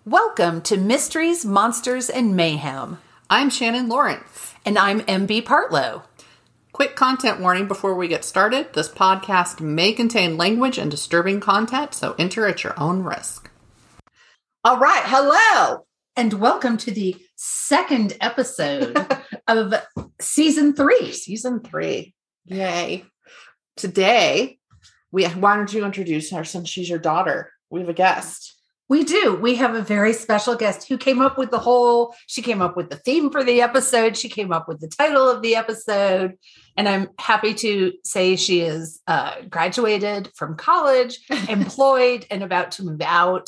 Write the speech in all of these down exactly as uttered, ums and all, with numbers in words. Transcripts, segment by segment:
Welcome to Mysteries, Monsters, and Mayhem. I'm Shannon Lawrence. And I'm M B Partlow. Quick content warning before we get started. This podcast may contain language and disturbing content, so enter at your own risk. All right, hello! And welcome to the second episode of season three. Season three. Yay. Today, we why don't you introduce her since she's your daughter? We have a guest. We do. We have a very special guest who came up with the whole, she came up with the theme for the episode. She came up with the title of the episode. And I'm happy to say she is uh, graduated from college, employed, and about to move out.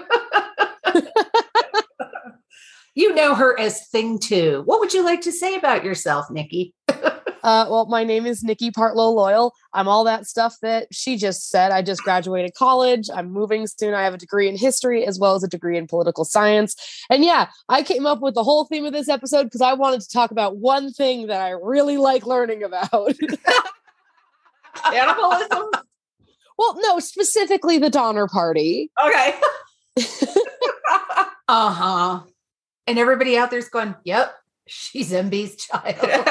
You know her as Thing Two. What would you like to say about yourself, Nikki? Uh, well, my name is Nikki Partlow Loyal. I'm all that stuff that she just said. I just graduated college. I'm moving soon. I have a degree in history as well as a degree in political science. And yeah, I came up with the whole theme of this episode because I wanted to talk about one thing that I really like learning about. Cannibalism? Well, no, specifically the Donner Party. Okay. Uh-huh. And everybody out there's going, yep, she's M B's child.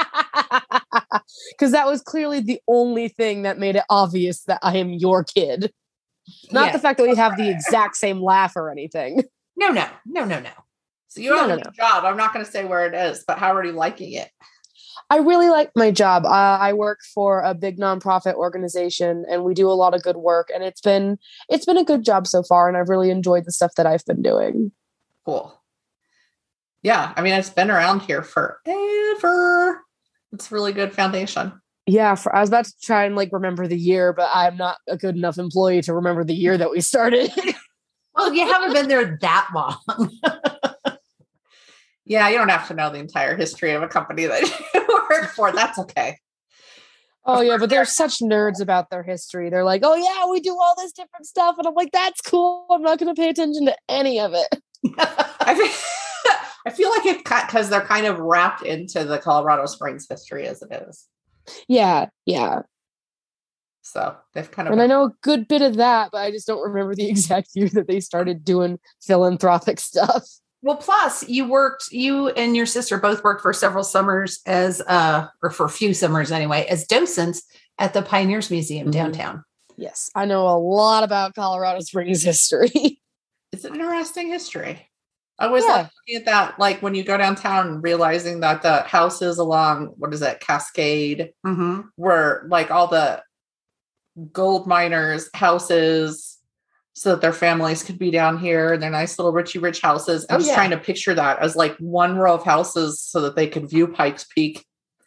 Because that was clearly the only thing that made it obvious that I am your kid. Not Yeah. the fact that we have the exact same laugh or anything. No, no, no, no, no. So you No, have no, a no. job. I'm not going to say where it is, but how are you liking it? I really like my job. Uh, I work for a big nonprofit organization, and we do a lot of good work. And it's been it's been a good job so far, and I've really enjoyed the stuff that I've been doing. Cool. Yeah, I mean, it's been around here forever. It's a really good foundation. Yeah, for, I was about to try and like remember the year, but I'm not a good enough employee to remember the year that we started. Well, you haven't been there that long. Yeah, you don't have to know the entire history of a company that you work for. That's okay. Oh yeah, but they're such nerds about their history. They're like, oh yeah, we do all this different stuff, and I'm like, that's cool. I'm not going to pay attention to any of it. I feel, I feel like it because they're kind of wrapped into the Colorado Springs history as it is. Yeah, yeah. So they've kind of. And I know a good bit of that, but I just don't remember the exact year that they started doing philanthropic stuff. Well, plus you worked, you and your sister both worked for several summers as, uh, or for a few summers anyway, as docents at the Pioneers Museum Mhm. downtown. Yes, I know a lot about Colorado Springs history. It's an interesting history. I always Yeah. like looking at that, like when you go downtown and realizing that the houses along, what is it, Cascade, Mm-hmm. were like all the gold miners' houses so that their families could be down here, their nice little richy rich houses. I Oh, was yeah. trying to picture that as like one row of houses so that they could view Pikes Peak.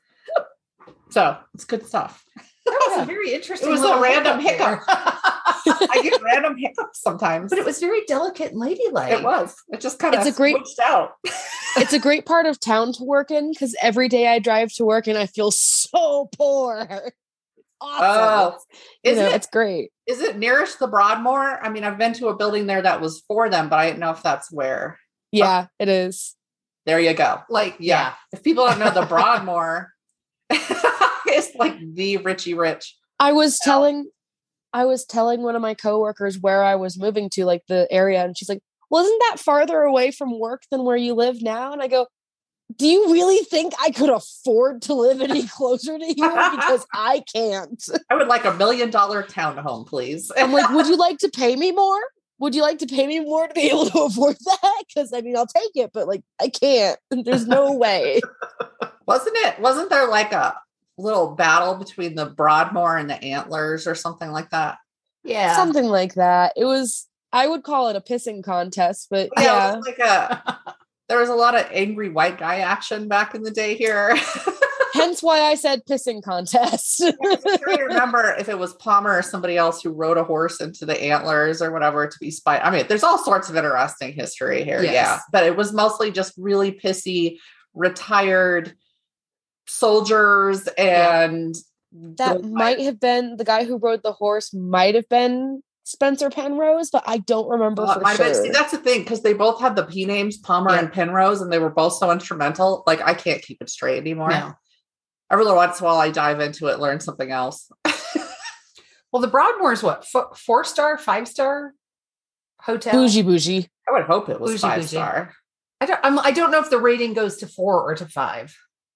So it's good stuff. That was Yeah. a very interesting. It was a little random there. I get random hiccups sometimes. But it was very delicate and ladylike. It was. It just kind of It's a great- switched out. It's a great part of town to work in because every day I drive to work and I feel so poor. It's awesome. Oh, you is know, it? it's great. Is it nearest the Broadmoor? I mean, I've been to a building there that was for them, but I didn't know if that's where. Yeah, it is. There you go. Like, Yeah. yeah. If people don't know the Broadmoor, it's like the Richie Rich. I was Yeah. telling I was telling one of my coworkers where I was moving to, like the area, and she's like, well, isn't that farther away from work than where you live now? And I go, do you really think I could afford to live any closer to here? Because I can't. I would like a million dollar townhome, please. I'm like, would you like to pay me more? Would you like to pay me more to be able to afford that? Because I mean, I'll take it, but like, I can't. There's no way. Wasn't it? Wasn't there like a little battle between the Broadmoor and the Antlers or something like that? Yeah. Something like that. It was, I would call it a pissing contest, but Yeah, yeah. it was like a. There was a lot of angry white guy action back in the day here. Hence why I said pissing contest. I'm trying to remember if it was Palmer or somebody else who rode a horse into the Antlers or whatever to be spied. I mean, there's all sorts of interesting history here. Yes. Yeah. But it was mostly just really pissy, retired soldiers and That gold might miners. have been the guy who rode the horse, might have been Spencer Penrose, but I don't remember Uh, for might have been- sure. see, that's the thing, because they both had the P names, Palmer Yeah. and Penrose, and they were both so instrumental. Like, I can't keep it straight anymore. No. Every little once in a while, I dive into it, learn something else. Well, the Broadmoor's what? F- four star, five star hotel. Bougie bougie. I would hope it was Bougie, five bougie. star. I don't. I'm, I don't know if the rating goes to four or to five.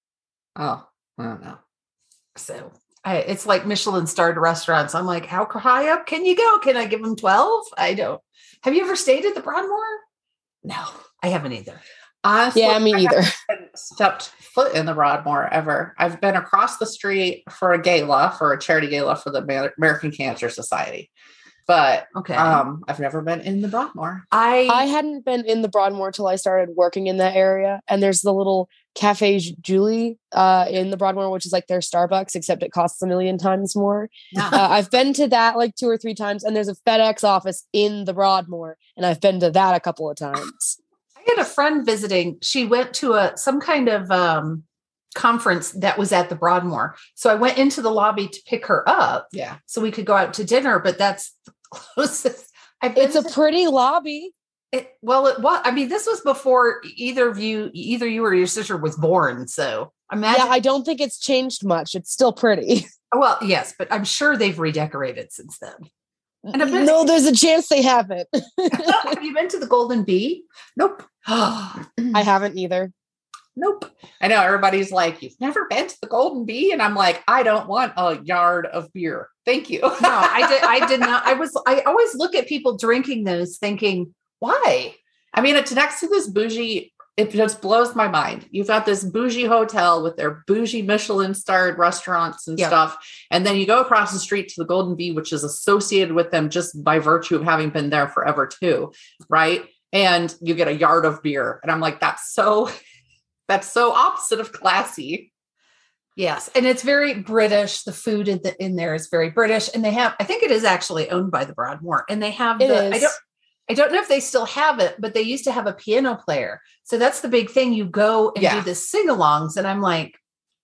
Oh, I don't know. So I, it's like Michelin starred restaurants. I'm like, how high up can you go? Can I give them twelve? I don't. Have you ever stayed at the Broadmoor? No, I haven't either. Honestly, Yeah, me I either. haven't stepped foot in the Broadmoor ever. I've been across the street for a gala, for a charity gala for the Amer- American Cancer Society, but Okay. um, I've never been in the Broadmoor. I I hadn't been in the Broadmoor till I started working in that area. And there's the little Cafe Julie uh, in the Broadmoor, which is like their Starbucks, except it costs a million times more. yeah. Uh, I've been to that like two or three times. And there's a FedEx office in the Broadmoor. And I've been to that a couple of times. I had a friend visiting. She went to a some kind of um, conference that was at the Broadmoor. So I went into the lobby to pick her up Yeah, so we could go out to dinner. But that's the closest. I've been It's a to- pretty lobby. It, well, it was. I mean, this was before either of you, either you or your sister was born. So imagine. Yeah, I don't think it's changed much. It's still pretty. well, yes, but I'm sure they've redecorated since then. And I've been- No, there's a chance they haven't. Have you been to the Golden Bee? nope, I haven't either. nope. I know everybody's like, you've never been to the Golden Bee, and I'm like, I don't want a yard of beer. Thank you. No, I did. I did not. I was. I always look at people drinking those, thinking, why? I mean, it's next to this bougie. It just blows my mind. You've got this bougie hotel with their bougie Michelin starred restaurants and Yep. stuff. And then you go across the street to the Golden Bee, which is associated with them just by virtue of having been there forever too. Right. And you get a yard of beer. And I'm like, that's so, that's so opposite of classy. Yes, and it's very British. The food in, the, in there is very British, and they have. I think it is actually owned by the Broadmoor, and they have. It the, I is. don't. I don't know if they still have it, but they used to have a piano player. So that's the big thing. You go and Yeah. do the sing-alongs, and I'm like,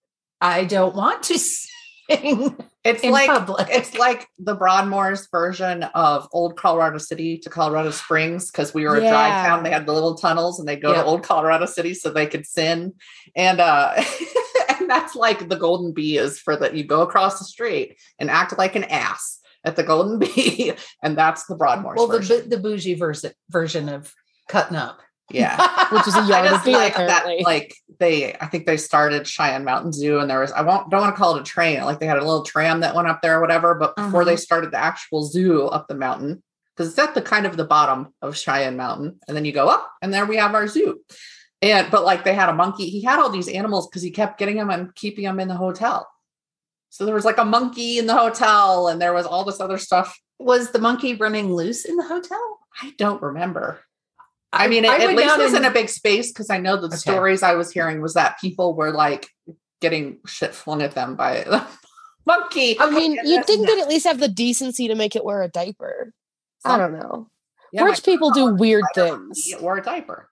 I don't want to sing It's in like, public. it's like the Broadmoor's version of Old Colorado City to Colorado Springs, because we were a dry Yeah. town. They had the little tunnels, and they go Yeah. to Old Colorado City so they could sin. And uh, and that's like the Golden Bee is for that. You go across the street and act like an ass at the Golden Bee, and that's the Broadmoor's well, the version. the bougie version version of cutting up. Yeah. Which is a I yard of just beer, like that, apparently. like they, I think they started Cheyenne Mountain Zoo, and there was, I won't, don't want to call it a train. Like they had a little tram that went up there or whatever, but before Mhm. they started the actual zoo up the mountain, because it's at the kind of the bottom of Cheyenne Mountain, and then you go up, and there we have our zoo. And, but like they had a monkey, he had all these animals because he kept getting them and keeping them in the hotel. So there was like a monkey in the hotel, and there was all this other stuff. Was the monkey running loose in the hotel? I don't remember. I mean, I it, at went least down it was in and- a big space, because I know the Okay. stories I was hearing was that people were like getting shit flung at them by the monkey. I mean, And you'd that's- think they'd at least have the decency to make it wear a diaper. I don't know. Yeah, Rich my- people do weird I don't things. He wore a diaper.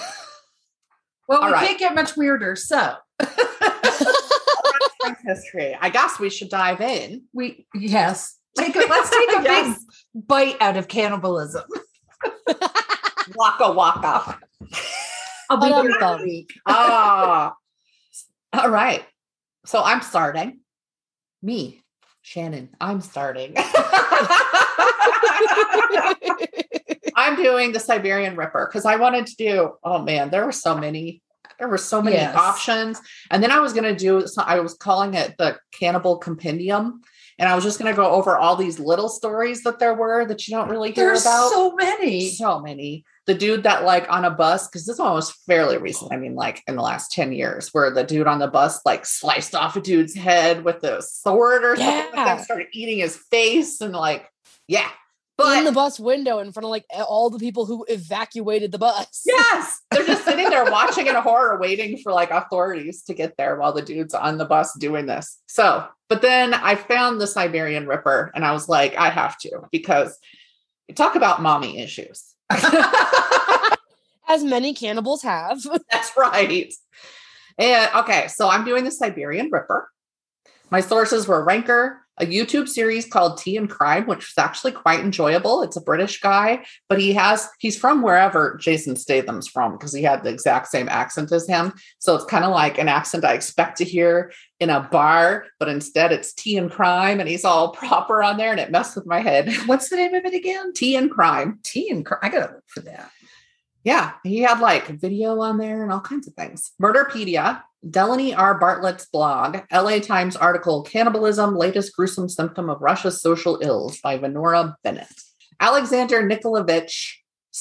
Well, All we right. can't get much weirder. So History. I guess we should dive in. we yes, take a, let's take a Yes. big bite out of cannibalism. Waka waka. I'll be Ba-dum there bum. next week. Ah. All right. So I'm starting. Me, Shannon. I'm starting. I'm doing the Siberian Ripper because I wanted to do, oh man, there were so many, there were so many Yes. options. And then I was going to do, so I was calling it the Cannibal Compendium. And I was just going to go over all these little stories that there were that you don't really hear There's about. so many. So many. The dude that like on a bus, because this one was fairly recent. I mean, like in the last ten years, where the dude on the bus like sliced off a dude's head with a sword or something like Yeah. that, started eating his face and like, yeah. But in the bus window in front of like all the people who evacuated the bus. yes, they're just sitting there watching in horror, waiting for like authorities to get there while the dude's on the bus doing this. So, but then I found the Siberian Ripper and I was like, I have to, because you talk about mommy issues. As many cannibals have. That's right. And okay, so I'm doing the Siberian Ripper. My sources were Ranker, a YouTube series called Tea and Crime, which is actually quite enjoyable. It's a British guy, but he has, he's from wherever Jason Statham's from because he had the exact same accent as him. So it's kind of like an accent I expect to hear in a bar, but instead it's Tea and Crime and he's all proper on there and it messed with my head. What's the name of it again? Tea and Crime. Tea and Crime. I got to look for that. Yeah, he had like video on there and all kinds of things. Murderpedia, Delaney R. Bartlett's blog, L A Times article, Cannibalism, Latest Gruesome Symptom of Russia's Social Ills by Venora Bennett. Alexander Nikolaevich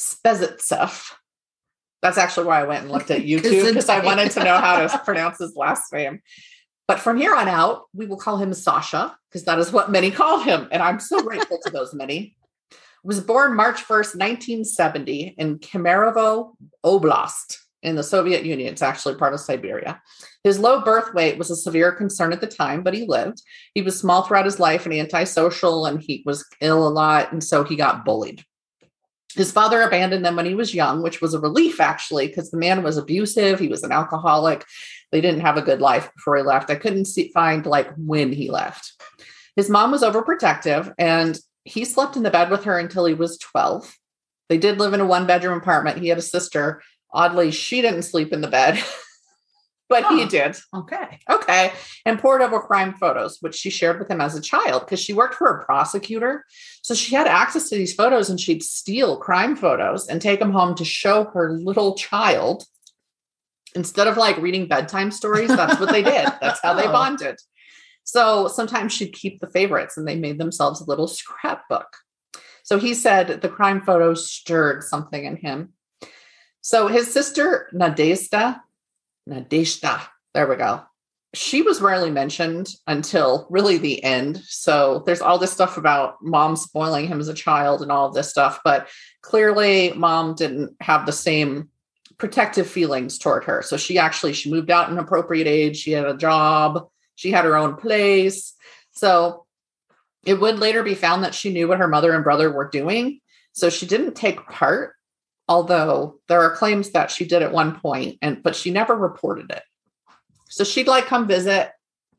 Spezitsev. That's actually why I went and looked at YouTube because I wanted to know how to pronounce his last name. But from here on out, we will call him Sasha because that is what many call him. And I'm so grateful to those many. Was born March first, nineteen seventy in Kemerovo Oblast in the Soviet Union. It's actually part of Siberia. His low birth weight was a severe concern at the time, but he lived. He was small throughout his life and antisocial, and he was ill a lot, and so he got bullied. His father abandoned them when he was young, which was a relief, actually, because the man was abusive. He was an alcoholic. They didn't have a good life before he left. I couldn't see, find like when he left. His mom was overprotective, and he slept in the bed with her until he was twelve. They did live in a one-bedroom apartment. He had a sister. Oddly, she didn't sleep in the bed, but oh, he did. Okay. Okay. And poured over crime photos, which she shared with him as a child because she worked for a prosecutor. So she had access to these photos and she'd steal crime photos and take them home to show her little child. Instead of like reading bedtime stories, that's what they did. That's how they bonded. So sometimes she'd keep the favorites and they made themselves a little scrapbook. So he said the crime photos stirred something in him. So his sister, Nadezhda, Nadezhda, there we go. She was rarely mentioned until really the end. So there's all this stuff about mom spoiling him as a child and all of this stuff. But clearly mom didn't have the same protective feelings toward her. So she actually, she moved out at an appropriate age. She had a job. She had her own place. So it would later be found that she knew what her mother and brother were doing. So she didn't take part, although there are claims that she did at one point, and but she never reported it. So she'd like come visit.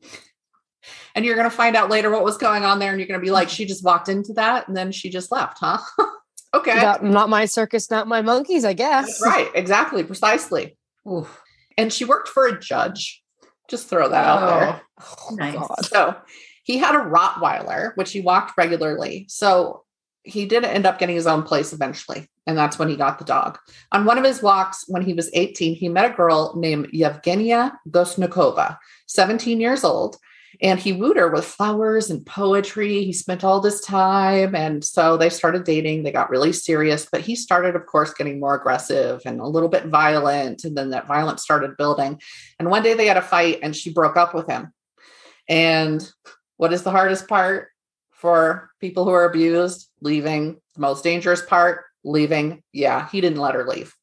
And you're going to find out later what was going on there. And you're going to be like, she just walked into that and then she just left, huh? Okay. Not, not my circus, not my monkeys, I guess. That's right. Exactly. Precisely. Oof. And she worked for a judge. Just throw that oh, out there. Oh, nice. God. So he had a Rottweiler, which he walked regularly. So he did end up getting his own place eventually. And that's when he got the dog. On one of his walks, when he was eighteen, he met a girl named Yevgenia Gosnikova, seventeen years old. And he wooed her with flowers and poetry. He spent all this time. And so they started dating. They got really serious. But he started, of course, getting more aggressive and a little bit violent. And then that violence started building. And one day they had a fight and she broke up with him. And what is the hardest part for people who are abused? Leaving. The most dangerous part, leaving. Yeah, he didn't let her leave.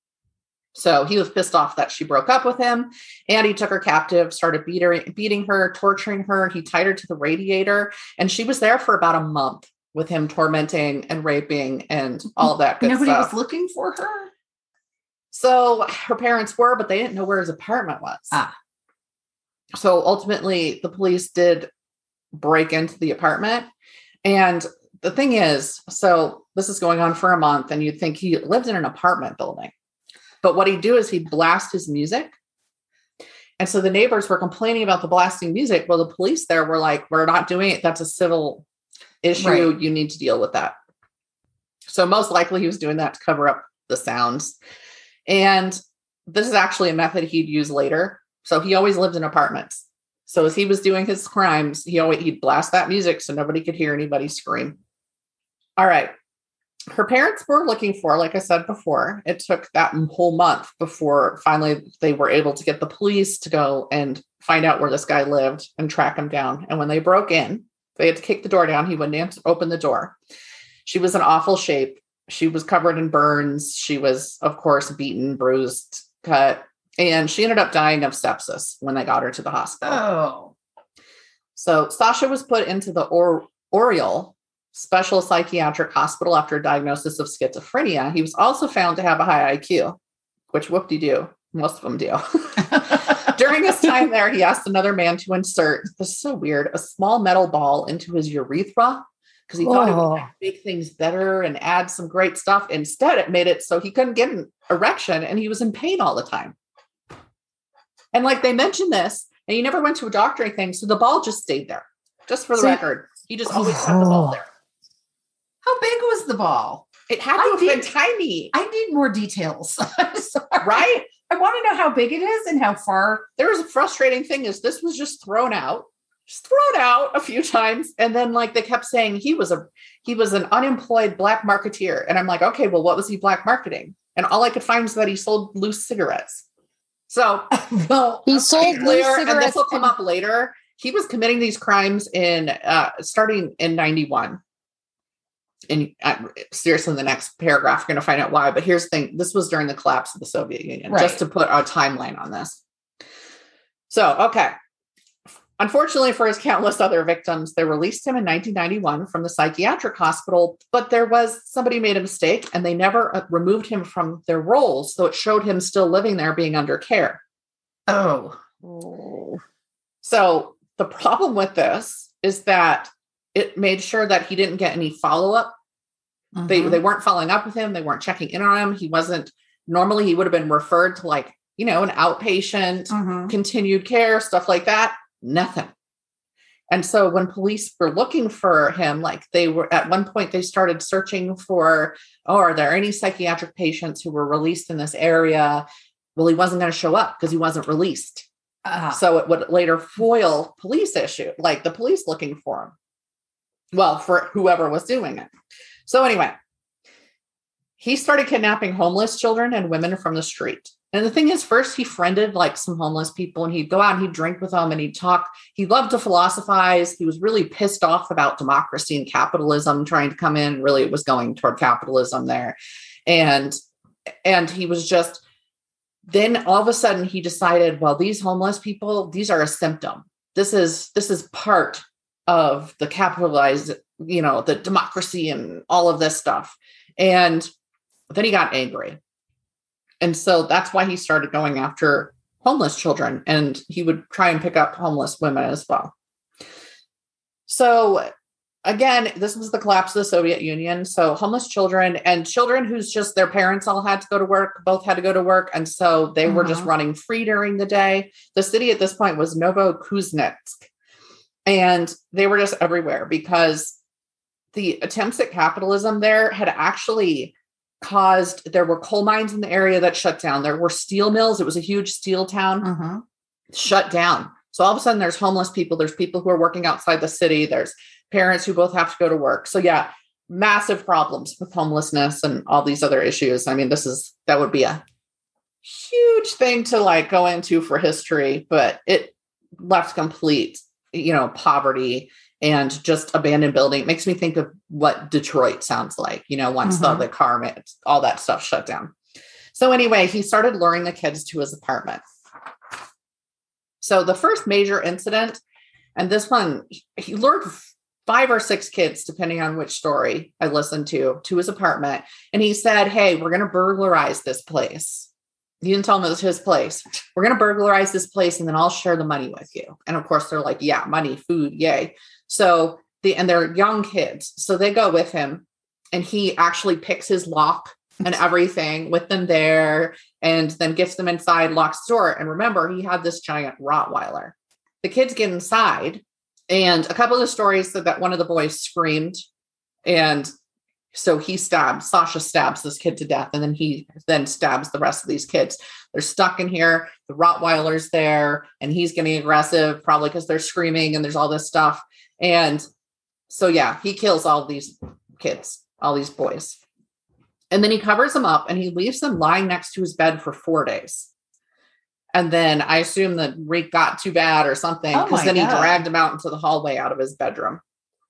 So he was pissed off that she broke up with him and he took her captive, started beat her, beating her, torturing her. He tied her to the radiator and she was there for about a month with him tormenting and raping and all that good Nobody stuff. was looking for her? So her parents were, but they didn't know where his apartment was. Ah. So ultimately the police did break into the apartment. And the thing is, so this is going on for a month and you'd think he lived in an apartment building. But what he'd do is he'd blast his music. And so the neighbors were complaining about the blasting music. Well, the police there were like, we're not doing it. That's a civil issue. Right. You need to deal with that. So most likely he was doing that to cover up the sounds. And this is actually a method he'd use later. So he always lived in apartments. So as he was doing his crimes, he always, he'd blast that music so nobody could hear anybody scream. All right. Her parents were looking for, like I said before, it took that whole month before finally they were able to get the police to go and find out where this guy lived and track him down. And when they broke in, they had to kick the door down. He wouldn't answer, open the door. She was in awful shape. She was covered in burns. She was, of course, beaten, bruised, cut, and she ended up dying of sepsis when they got her to the hospital. Oh. So Sasha was put into the or- Oriole Special Psychiatric Hospital after a diagnosis of schizophrenia. He was also found to have a high I Q, which whoop-de-doo, most of them do. During his time there, he asked another man to insert, this is so weird, a small metal ball into his urethra because he thought oh. it would like, make things better and add some great stuff. Instead, it made it so he couldn't get an erection and he was in pain all the time. And like they mentioned this, and he never went to a doctor or anything, so the ball just stayed there. Just for the so, record, he just always oh. had the ball there. How big was the ball? It had to I have need, been tiny. I need more details. Right? I want to know how big it is and how far. There was a frustrating thing is this was just thrown out, just thrown out a few times. And then like they kept saying he was a, he was an unemployed black marketeer. And I'm like, okay, well, what was he black marketing? And all I could find was that he sold loose cigarettes. So well, he sold loose cigarettes. And this will come up later. He was committing these crimes in, uh, starting in ninety-one. And uh, seriously, in the next paragraph, you're going to find out why. But here's the thing. This was during the collapse of the Soviet Union, right. Just to put a timeline on this. So, okay. Unfortunately for his countless other victims, they released him in nineteen ninety-one from the psychiatric hospital, but there was somebody made a mistake and they never uh, removed him from their roles. So it showed him still living there being under care. Oh. oh. So the problem with this is that it made sure that he didn't get any follow-up. Mm-hmm. They they weren't following up with him. They weren't checking in on him. He wasn't, normally he would have been referred to like, you know, an outpatient, mm-hmm. continued care, stuff like that. Nothing. And so when police were looking for him, like they were at one point, they started searching for, oh, are there any psychiatric patients who were released in this area? Well, he wasn't going to show up because he wasn't released. Uh-huh. So it would later foil police issue, like the police looking for him. Well, for whoever was doing it. So anyway, he started kidnapping homeless children and women from the street. And the thing is, first he friended like some homeless people and he'd go out and he'd drink with them and he'd talk. He loved to philosophize. He was really pissed off about democracy and capitalism trying to come in. Really, it was going toward capitalism there. And, and he was just, then all of a sudden he decided, well, these homeless people, these are a symptom. This is, this is part of the capitalized, you know, the democracy and all of this stuff. And then he got angry. And so that's why he started going after homeless children, and he would try and pick up homeless women as well. So again, this was the collapse of the Soviet Union. So homeless children and children who's just their parents all had to go to work, both had to go to work. And so they mm-hmm. were just running free during the day. The city at this point was Novokuznetsk. And they were just everywhere because the attempts at capitalism there had actually caused, there were coal mines in the area that shut down. There were steel mills. It was a huge steel town, mm-hmm. shut down. So all of a sudden there's homeless people. There's people who are working outside the city. There's parents who both have to go to work. So yeah, massive problems with homelessness and all these other issues. I mean, this is, that would be a huge thing to like go into for history, but it left complete, you know, poverty and just abandoned building. It makes me think of what Detroit sounds like, you know, once mm-hmm. the, the car, all that stuff shut down. So anyway, he started luring the kids to his apartment. So the first major incident, and this one, he lured five or six kids, depending on which story I listened to, to his apartment. And he said, hey, we're going to burglarize this place. He didn't tell them it was his place. We're going to burglarize this place and then I'll share the money with you. And of course they're like, yeah, money, food, yay. So the, and they're young kids. So they go with him and he actually picks his lock and everything with them there and then gets them inside, locks the door. And remember, he had this giant Rottweiler. The kids get inside and a couple of the stories said that one of the boys screamed. And so he stabs, Sasha stabs this kid to death. And then he then stabs the rest of these kids. They're stuck in here. The Rottweiler's there and he's getting aggressive, probably because they're screaming and there's all this stuff. And so, yeah, he kills all these kids, all these boys. And then he covers them up and he leaves them lying next to his bed for four days. And then I assume the reek got too bad or something because oh then God. He dragged him out into the hallway out of his bedroom.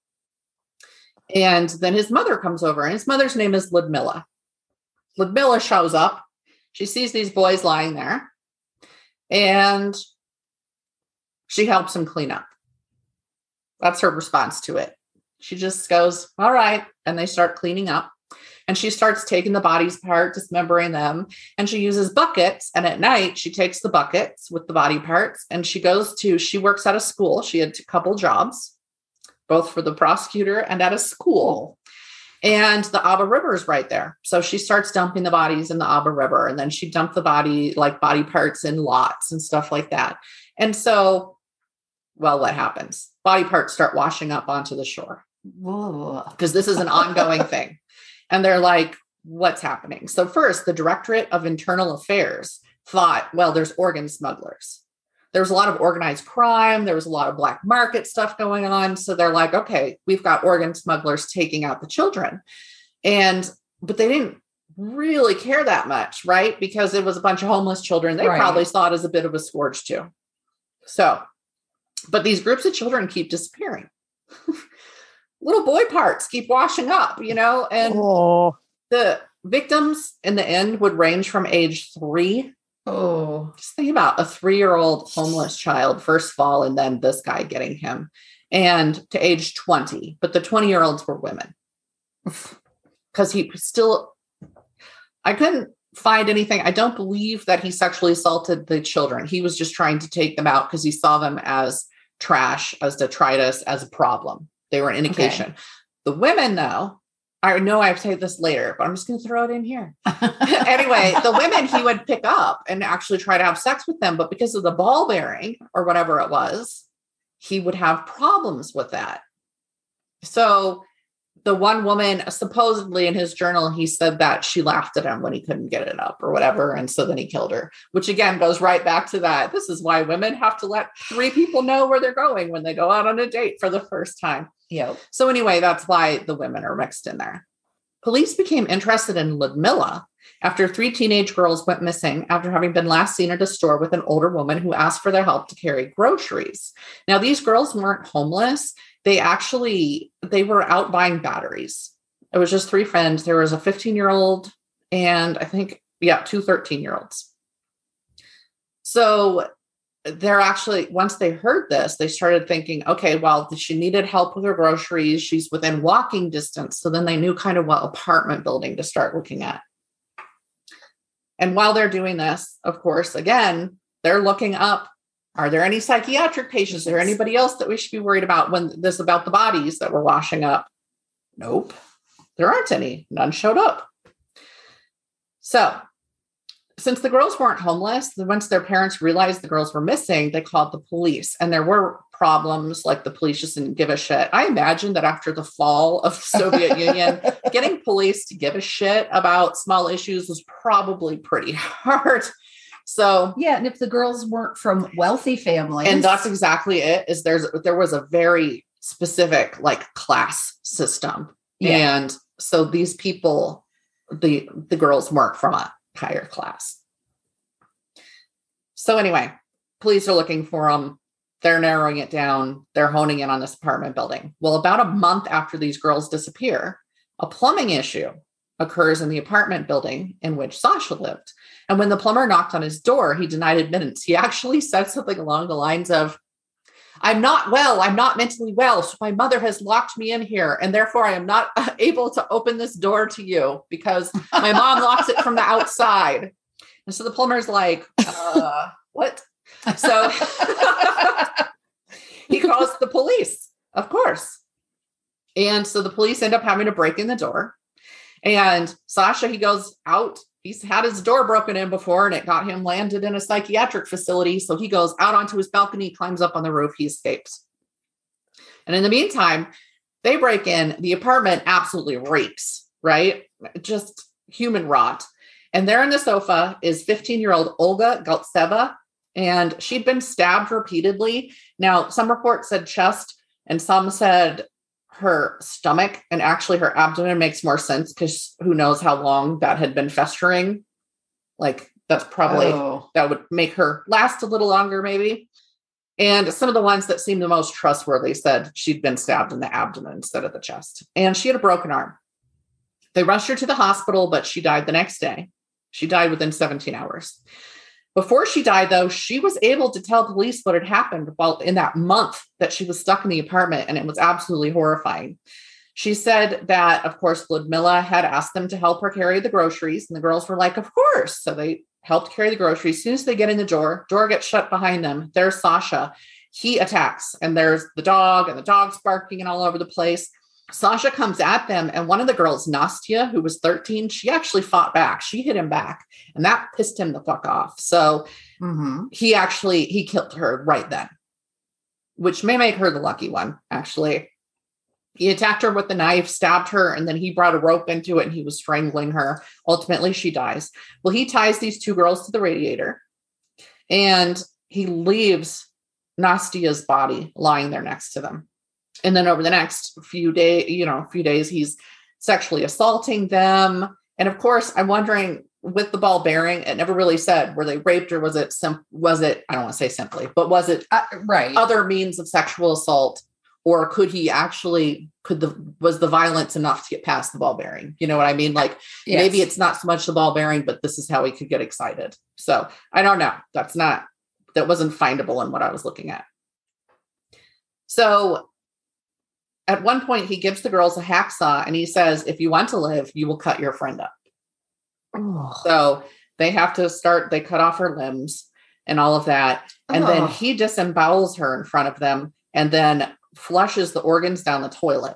And then his mother comes over and his mother's name is Ludmilla. Ludmilla shows up. She sees these boys lying there and she helps him clean up. That's her response to it. She just goes, all right. And they start cleaning up. And she starts taking the bodies apart, dismembering them. And she uses buckets. And at night, she takes the buckets with the body parts and she goes to, she works at a school. She had a couple jobs, both for the prosecutor and at a school. And the Aba River is right there. So she starts dumping the bodies in the Aba River. And then she dumped the body, like body parts in lots and stuff like that. And so, well, what happens? Body parts start washing up onto the shore because this is an ongoing thing. And they're like, what's happening? So first, the Directorate of Internal Affairs thought, well, there's organ smugglers. There was a lot of organized crime. There was a lot of black market stuff going on. So they're like, okay, we've got organ smugglers taking out the children. And, but they didn't really care that much, right? Because it was a bunch of homeless children. They Right. probably saw it as a bit of a scourge too. So, but these groups of children keep disappearing. Little boy parts keep washing up, you know, and Oh, the victims in the end would range from age three. Oh, Just think about a three-year-old homeless child, first of all, and then this guy getting him, and to age twenty. But the twenty-year-olds were women because he still, I couldn't find anything. I don't believe that he sexually assaulted the children. He was just trying to take them out because he saw them as trash, as detritus, as a problem. They were an indication. Okay. The women, though, I know I have to say this later, but I'm just going to throw it in here. Anyway, the women he would pick up and actually try to have sex with them. But because of the ball bearing or whatever it was, he would have problems with that. So the one woman, supposedly in his journal, he said that she laughed at him when he couldn't get it up or whatever. And so then he killed her, which again goes right back to that. This is why women have to let three people know where they're going when they go out on a date for the first time. yep. So anyway, that's why the women are mixed in there. Police became interested in Ludmilla after three teenage girls went missing after having been last seen at a store with an older woman who asked for their help to carry groceries. Now, these girls weren't homeless. They actually, they were out buying batteries. It was just three friends. There was a fifteen-year-old and I think, yeah, two thirteen-year-olds. So they're actually, once they heard this, they started thinking, okay, well, she needed help with her groceries. She's within walking distance. So then they knew kind of what apartment building to start looking at. And while they're doing this, of course, again, they're looking up, are there any psychiatric patients? Is there anybody else that we should be worried about when this about the bodies that were washing up? Nope, there aren't any. None showed up. So since the girls weren't homeless, once their parents realized the girls were missing, they called the police. And there were problems, like the police just didn't give a shit. I imagine that after the fall of the Soviet Union, getting police to give a shit about small issues was probably pretty hard. So Yeah. And if the girls weren't from wealthy families. and that's exactly it, is there's there was a very specific like class system. Yeah. And so these people, the the girls weren't from a higher class. So anyway, police are looking for them. They're narrowing it down. They're honing in on this apartment building. Well, about a month after these girls disappear, a plumbing issue occurs in the apartment building in which Sasha lived. And when the plumber knocked on his door, he denied admittance. He actually said something along the lines of, I'm not well. I'm not mentally well. So my mother has locked me in here. And therefore I am not able to open this door to you because my mom locks it from the outside. And so the plumber's like, uh, what? So he calls the police, of course. And so the police end up having to break in the door. And Sasha, he goes out. He's had his door broken in before and it got him landed in a psychiatric facility. So he goes out onto his balcony, climbs up on the roof, he escapes. And in the meantime, they break in. The apartment absolutely reeks, right? Just human rot. And there in the sofa is fifteen-year-old Olga Galtseva, and she'd been stabbed repeatedly. Now, some reports said chest and some said her stomach, and actually her abdomen makes more sense because who knows how long that had been festering. Like that's probably, Oh. that would make her last a little longer maybe. And some of the ones that seemed the most trustworthy said she'd been stabbed in the abdomen instead of the chest. And she had a broken arm. They rushed her to the hospital, but she died the next day. She died within seventeen hours. Before she died, though, she was able to tell police what had happened while in that month that she was stuck in the apartment, and it was absolutely horrifying. She said that, of course, Ludmilla had asked them to help her carry the groceries. And the girls were like, of course. So they helped carry the groceries. As soon as they get in the door, door gets shut behind them. There's Sasha. He attacks. And there's the dog, and the dog's barking and all over the place. Sasha comes at them. And one of the girls, Nastya, who was thirteen, she actually fought back. She hit him back. And that pissed him the fuck off. So mm-hmm. he actually, he killed her right then, which may make her the lucky one, actually. He attacked her with the knife, stabbed her, and then he brought a rope into it and he was strangling her. Ultimately, she dies. Well, he ties these two girls to the radiator and he leaves Nastya's body lying there next to them. And then over the next few days, you know, few days, he's sexually assaulting them. And of course, I'm wondering with the ball bearing, it never really said, were they raped or was it, sim- was it, I don't want to say simply, but was it uh, right. other means of sexual assault? Or could he actually, could the, was the violence enough to get past the ball bearing? You know what I mean? Like yes. Maybe it's not so much the ball bearing, but this is how he could get excited. So I don't know. That's not, that wasn't findable in what I was looking at. So at one point he gives the girls a hacksaw and he says, if you want to live, you will cut your friend up. Oh. So they have to start, they cut off her limbs and all of that. And oh. then he disembowels her in front of them and then flushes the organs down the toilet.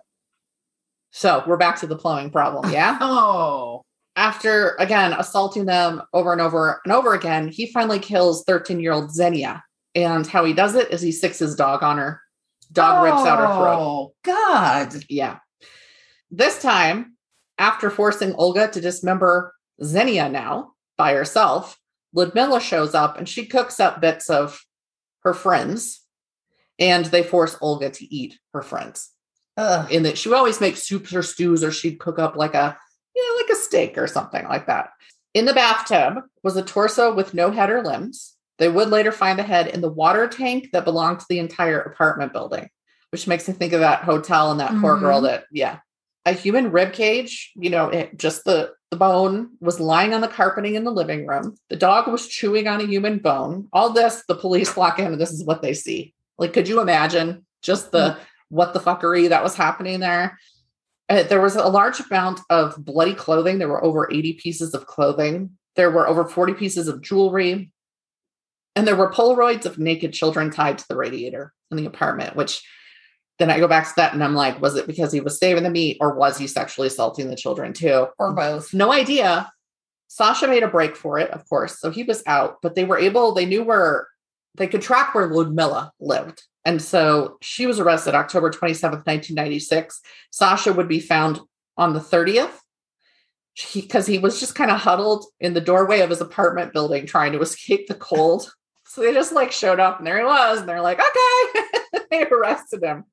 So we're back to the plumbing problem. Yeah. Oh, after again, assaulting them over and over and over again, he finally kills thirteen year old Xenia. And how he does it is he sicks his dog on her. Dog oh, rips out her throat. Oh God. Yeah. This time, after forcing Olga to dismember Xenia now by herself, Ludmilla shows up and she cooks up bits of her friends. And they force Olga to eat her friends. Ugh. In that she would always make soups or stews, or she'd cook up like a, you know, like a steak or something like that. In the bathtub was a torso with no head or limbs. They would later find the head in the water tank that belonged to the entire apartment building, which makes me think of that hotel and that mm-hmm. poor girl that, yeah. A human rib cage, you know, it, just the, the bone was lying on the carpeting in the living room. The dog was chewing on a human bone. All this, the police walk in and this is what they see. Like, could you imagine just the, mm-hmm. what the fuckery that was happening there? Uh, there was a large amount of bloody clothing. There were over eighty pieces of clothing. There were over forty pieces of jewelry. And there were Polaroids of naked children tied to the radiator in the apartment, which then I go back to that and I'm like, was it because he was saving the meat or was he sexually assaulting the children too? Or both? No idea. Sasha made a break for it, of course. So he was out, but they were able, they knew where, they could track where Ludmilla lived. And so she was arrested October twenty-seventh, nineteen ninety-six. Sasha would be found on the thirtieth because he, he was just kind of huddled in the doorway of his apartment building trying to escape the cold. So they just like showed up and there he was. And they're like, okay, they arrested him.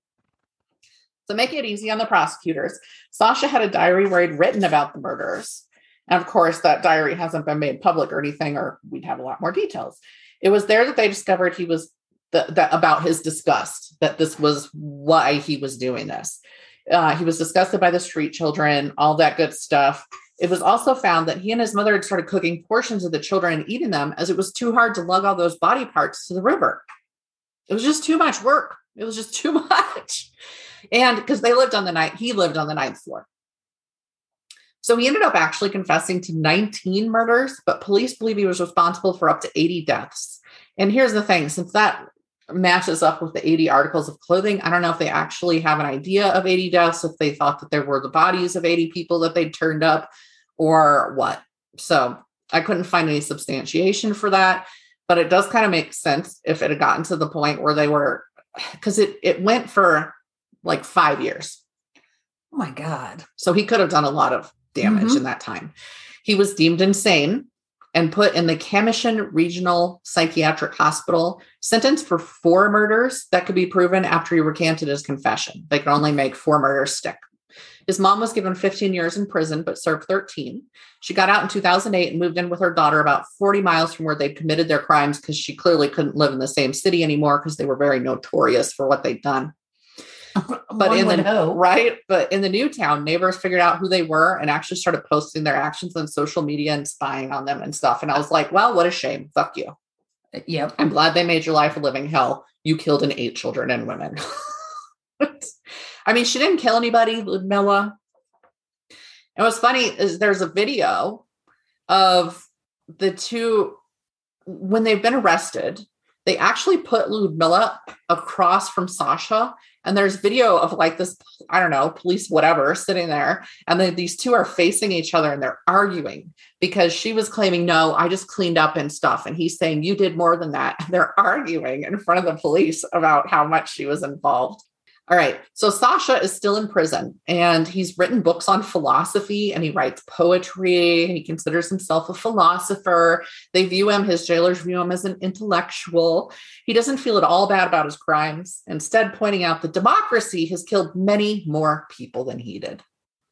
To make it easy on the prosecutors, Sasha had a diary where he'd written about the murders. And of course, that diary hasn't been made public or anything, or we'd have a lot more details. It was there that they discovered he was the, the, about his disgust, that this was why he was doing this. Uh, he was disgusted by the street children, all that good stuff. It was also found that he and his mother had started cooking portions of the children and eating them as it was too hard to lug all those body parts to the river. It was just too much work. It was just too much. And because they lived on the ninth, he lived on the ninth floor. So he ended up actually confessing to nineteen murders, but police believe he was responsible for up to eighty deaths. And here's the thing, since that matches up with the eighty articles of clothing, I don't know if they actually have an idea of eighty deaths, if they thought that there were the bodies of eighty people that they'd turned up or what. So I couldn't find any substantiation for that, but it does kind of make sense if it had gotten to the point where they were, because it, it went for like five years. Oh my God. So he could have done a lot of damage mm-hmm. in that time. He was deemed insane and put in the Camishan Regional Psychiatric Hospital, sentenced for four murders that could be proven after he recanted his confession. They could only make four murders stick. His mom was given fifteen years in prison, but served thirteen. She got out in two thousand eight and moved in with her daughter about forty miles from where they'd committed their crimes because she clearly couldn't live in the same city anymore because they were very notorious for what they'd done. But in the know. right, but in the new town, neighbors figured out who they were and actually started posting their actions on social media and spying on them and stuff. And I was like, well, what a shame. Fuck you. Yep. I'm glad they made your life a living hell. You killed and ate children and women. I mean, she didn't kill anybody, Ludmilla. And what's funny is there's a video of the two, when they've been arrested, they actually put Ludmilla across from Sasha. And there's video of like this, I don't know, police, whatever, sitting there. And then these two are facing each other and they're arguing because she was claiming, no, I just cleaned up and stuff. And he's saying, you did more than that. And they're arguing in front of the police about how much she was involved. All right. So Sasha is still in prison and he's written books on philosophy and he writes poetry. He considers himself a philosopher. They view him, his jailers view him as an intellectual. He doesn't feel at all bad about his crimes, instead pointing out that democracy has killed many more people than he did.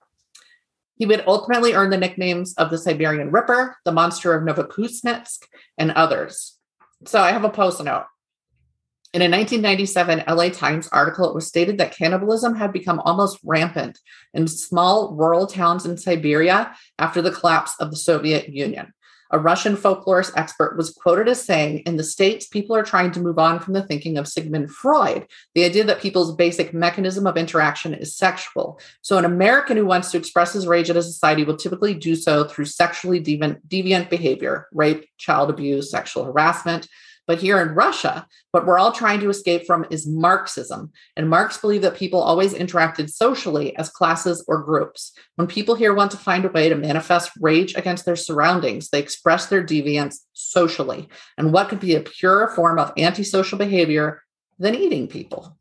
He would ultimately earn the nicknames of the Siberian Ripper, the Monster of Novokuznetsk, and others. So I have a post note. In a nineteen ninety-seven L A Times article, it was stated that cannibalism had become almost rampant in small rural towns in Siberia after the collapse of the Soviet Union. A Russian folklorist expert was quoted as saying, in the States, people are trying to move on from the thinking of Sigmund Freud, the idea that people's basic mechanism of interaction is sexual. So an American who wants to express his rage at a society will typically do so through sexually deviant, deviant behavior, rape, child abuse, sexual harassment. But here in Russia, what we're all trying to escape from is Marxism. And Marx believed that people always interacted socially as classes or groups. When people here want to find a way to manifest rage against their surroundings, they express their deviance socially. And what could be a purer form of antisocial behavior than eating people?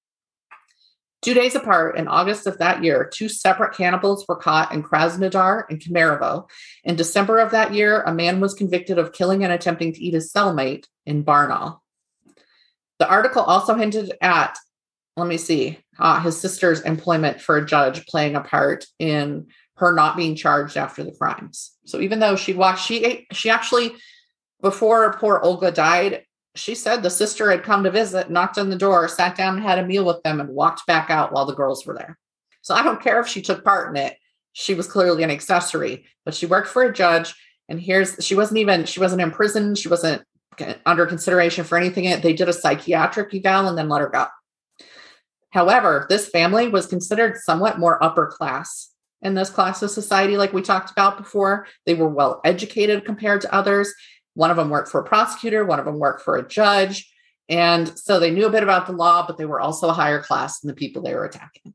Two days apart, in August of that year, two separate cannibals were caught in Krasnodar and Kemerovo. In December of that year, a man was convicted of killing and attempting to eat his cellmate in Barnaul. The article also hinted at, let me see, uh, his sister's employment for a judge playing a part in her not being charged after the crimes. So even though she watched, she she actually, before poor Olga died, she said the sister had come to visit, knocked on the door, sat down and had a meal with them and walked back out while the girls were there. So I don't care if she took part in it. She was clearly an accessory, but she worked for a judge. And here's, she wasn't even, she wasn't in prison. She wasn't under consideration for anything. They did a psychiatric eval and then let her go. However, this family was considered somewhat more upper class in this class of society. Like we talked about before, they were well educated compared to others. One of them worked for a prosecutor. One of them worked for a judge. And so they knew a bit about the law, but they were also a higher class than the people they were attacking.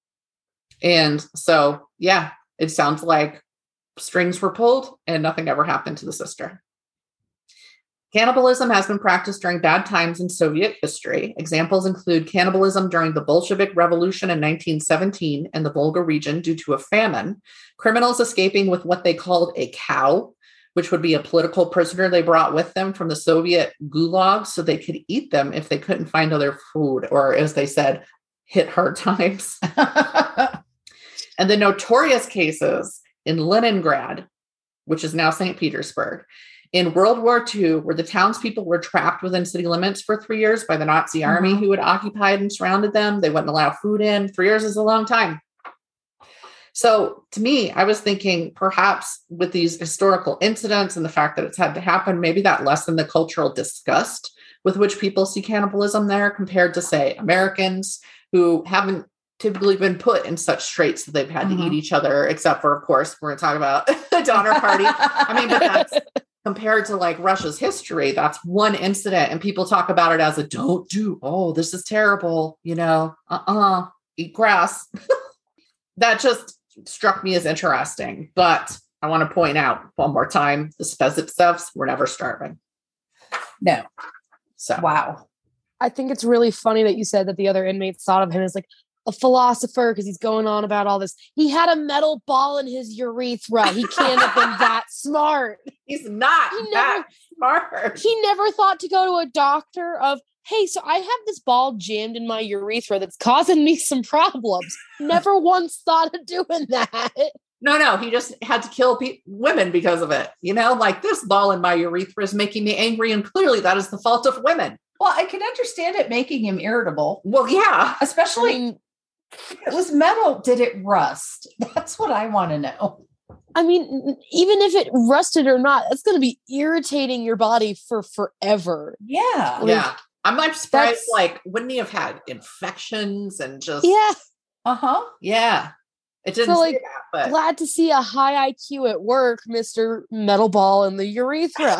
And so, yeah, it sounds like strings were pulled and nothing ever happened to the sister. Cannibalism has been practiced during bad times in Soviet history. Examples include cannibalism during the Bolshevik Revolution in nineteen seventeen in the Volga region due to a famine, criminals escaping with what they called a cow, which would be a political prisoner they brought with them from the Soviet gulags so they could eat them if they couldn't find other food, or as they said, hit hard times. And the notorious cases in Leningrad, which is now Saint Petersburg, in World War Two, where the townspeople were trapped within city limits for three years by the Nazi mm-hmm. army who had occupied and surrounded them. They wouldn't allow food in. Three years is a long time. So to me, I was thinking perhaps with these historical incidents and the fact that it's had to happen, maybe that lessened the cultural disgust with which people see cannibalism there compared to, say, Americans who haven't typically been put in such straits that they've had mm-hmm. to eat each other, except for, of course, we're going to talk about the Donner Party. I mean, but that's compared to like Russia's history, that's one incident. And people talk about it as a don't do, oh, this is terrible, you know, uh-uh, eat grass. That just struck me as interesting. But I want to point out one more time, the Spezitsevs were never starving. No. So wow. I think it's really funny that you said that the other inmates thought of him as like a philosopher because he's going on about all this. He had a metal ball in his urethra. He can't have been that smart. He's not he that never, smart. He never thought to go to a doctor of, hey, so I have this ball jammed in my urethra that's causing me some problems. Never once thought of doing that. No, no, he just had to kill pe- women because of it. You know, like this ball in my urethra is making me angry, and clearly that is the fault of women. Well, I can understand it making him irritable. Well, yeah. Especially I mean, if it was metal, did it rust? That's what I want to know. I mean, even if it rusted or not, it's going to be irritating your body for forever. Yeah. Like, yeah. I'm like surprised, like, wouldn't he have had infections and just... Yeah. Uh-huh. Yeah. It didn't So, say like, that, but glad to see a high I Q at work, Mister Metal Ball in the urethra.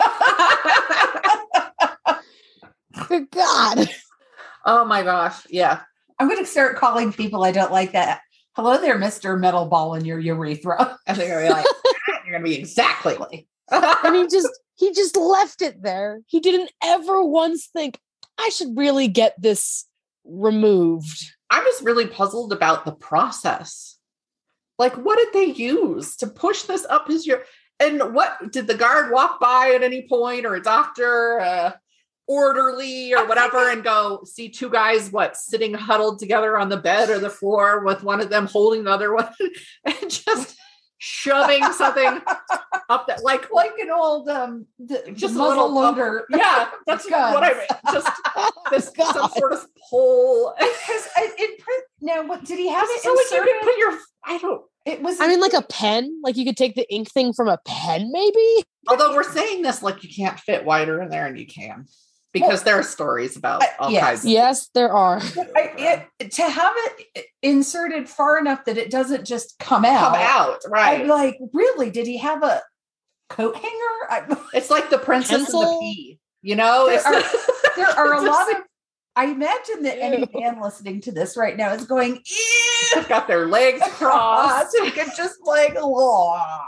Good God. Oh my gosh. Yeah. I'm going to start calling people I don't like that. Hello there, Mister Metal Ball in your urethra. I think you're like, you're gonna be exactly like. And he just he just left it there. He didn't ever once think, I should really get this removed. I'm just really puzzled about the process. Like, what did they use to push this up his urethra? And what did the guard walk by at any point, or a doctor, uh, orderly, or whatever, and go see two guys, what, sitting huddled together on the bed or the floor with one of them holding the other one and just shoving something up that, like, Like an old, um, the, just the a little loader. Yeah, that's Guns. what I mean. Just this God. some sort of pole. Because it print now, what did he have it So like you inserted? can put your, I don't. It was. I mean, like a pen? Like you could take the ink thing from a pen, maybe? Although we're saying this like you can't fit wider in there, and you can. Because well, there are stories about uh, all yes. kinds of Yes, there are. I, it, to have it inserted far enough that it doesn't just come out. Come out, right. I'm like, really? Did he have a coat hanger? I, it's like the Princess Pencil? and the Pea. You know? There it's are, the, there are a lot just, of, I imagine that any man listening to this right now is going, ew! They've got their legs crossed. You could just like, oh.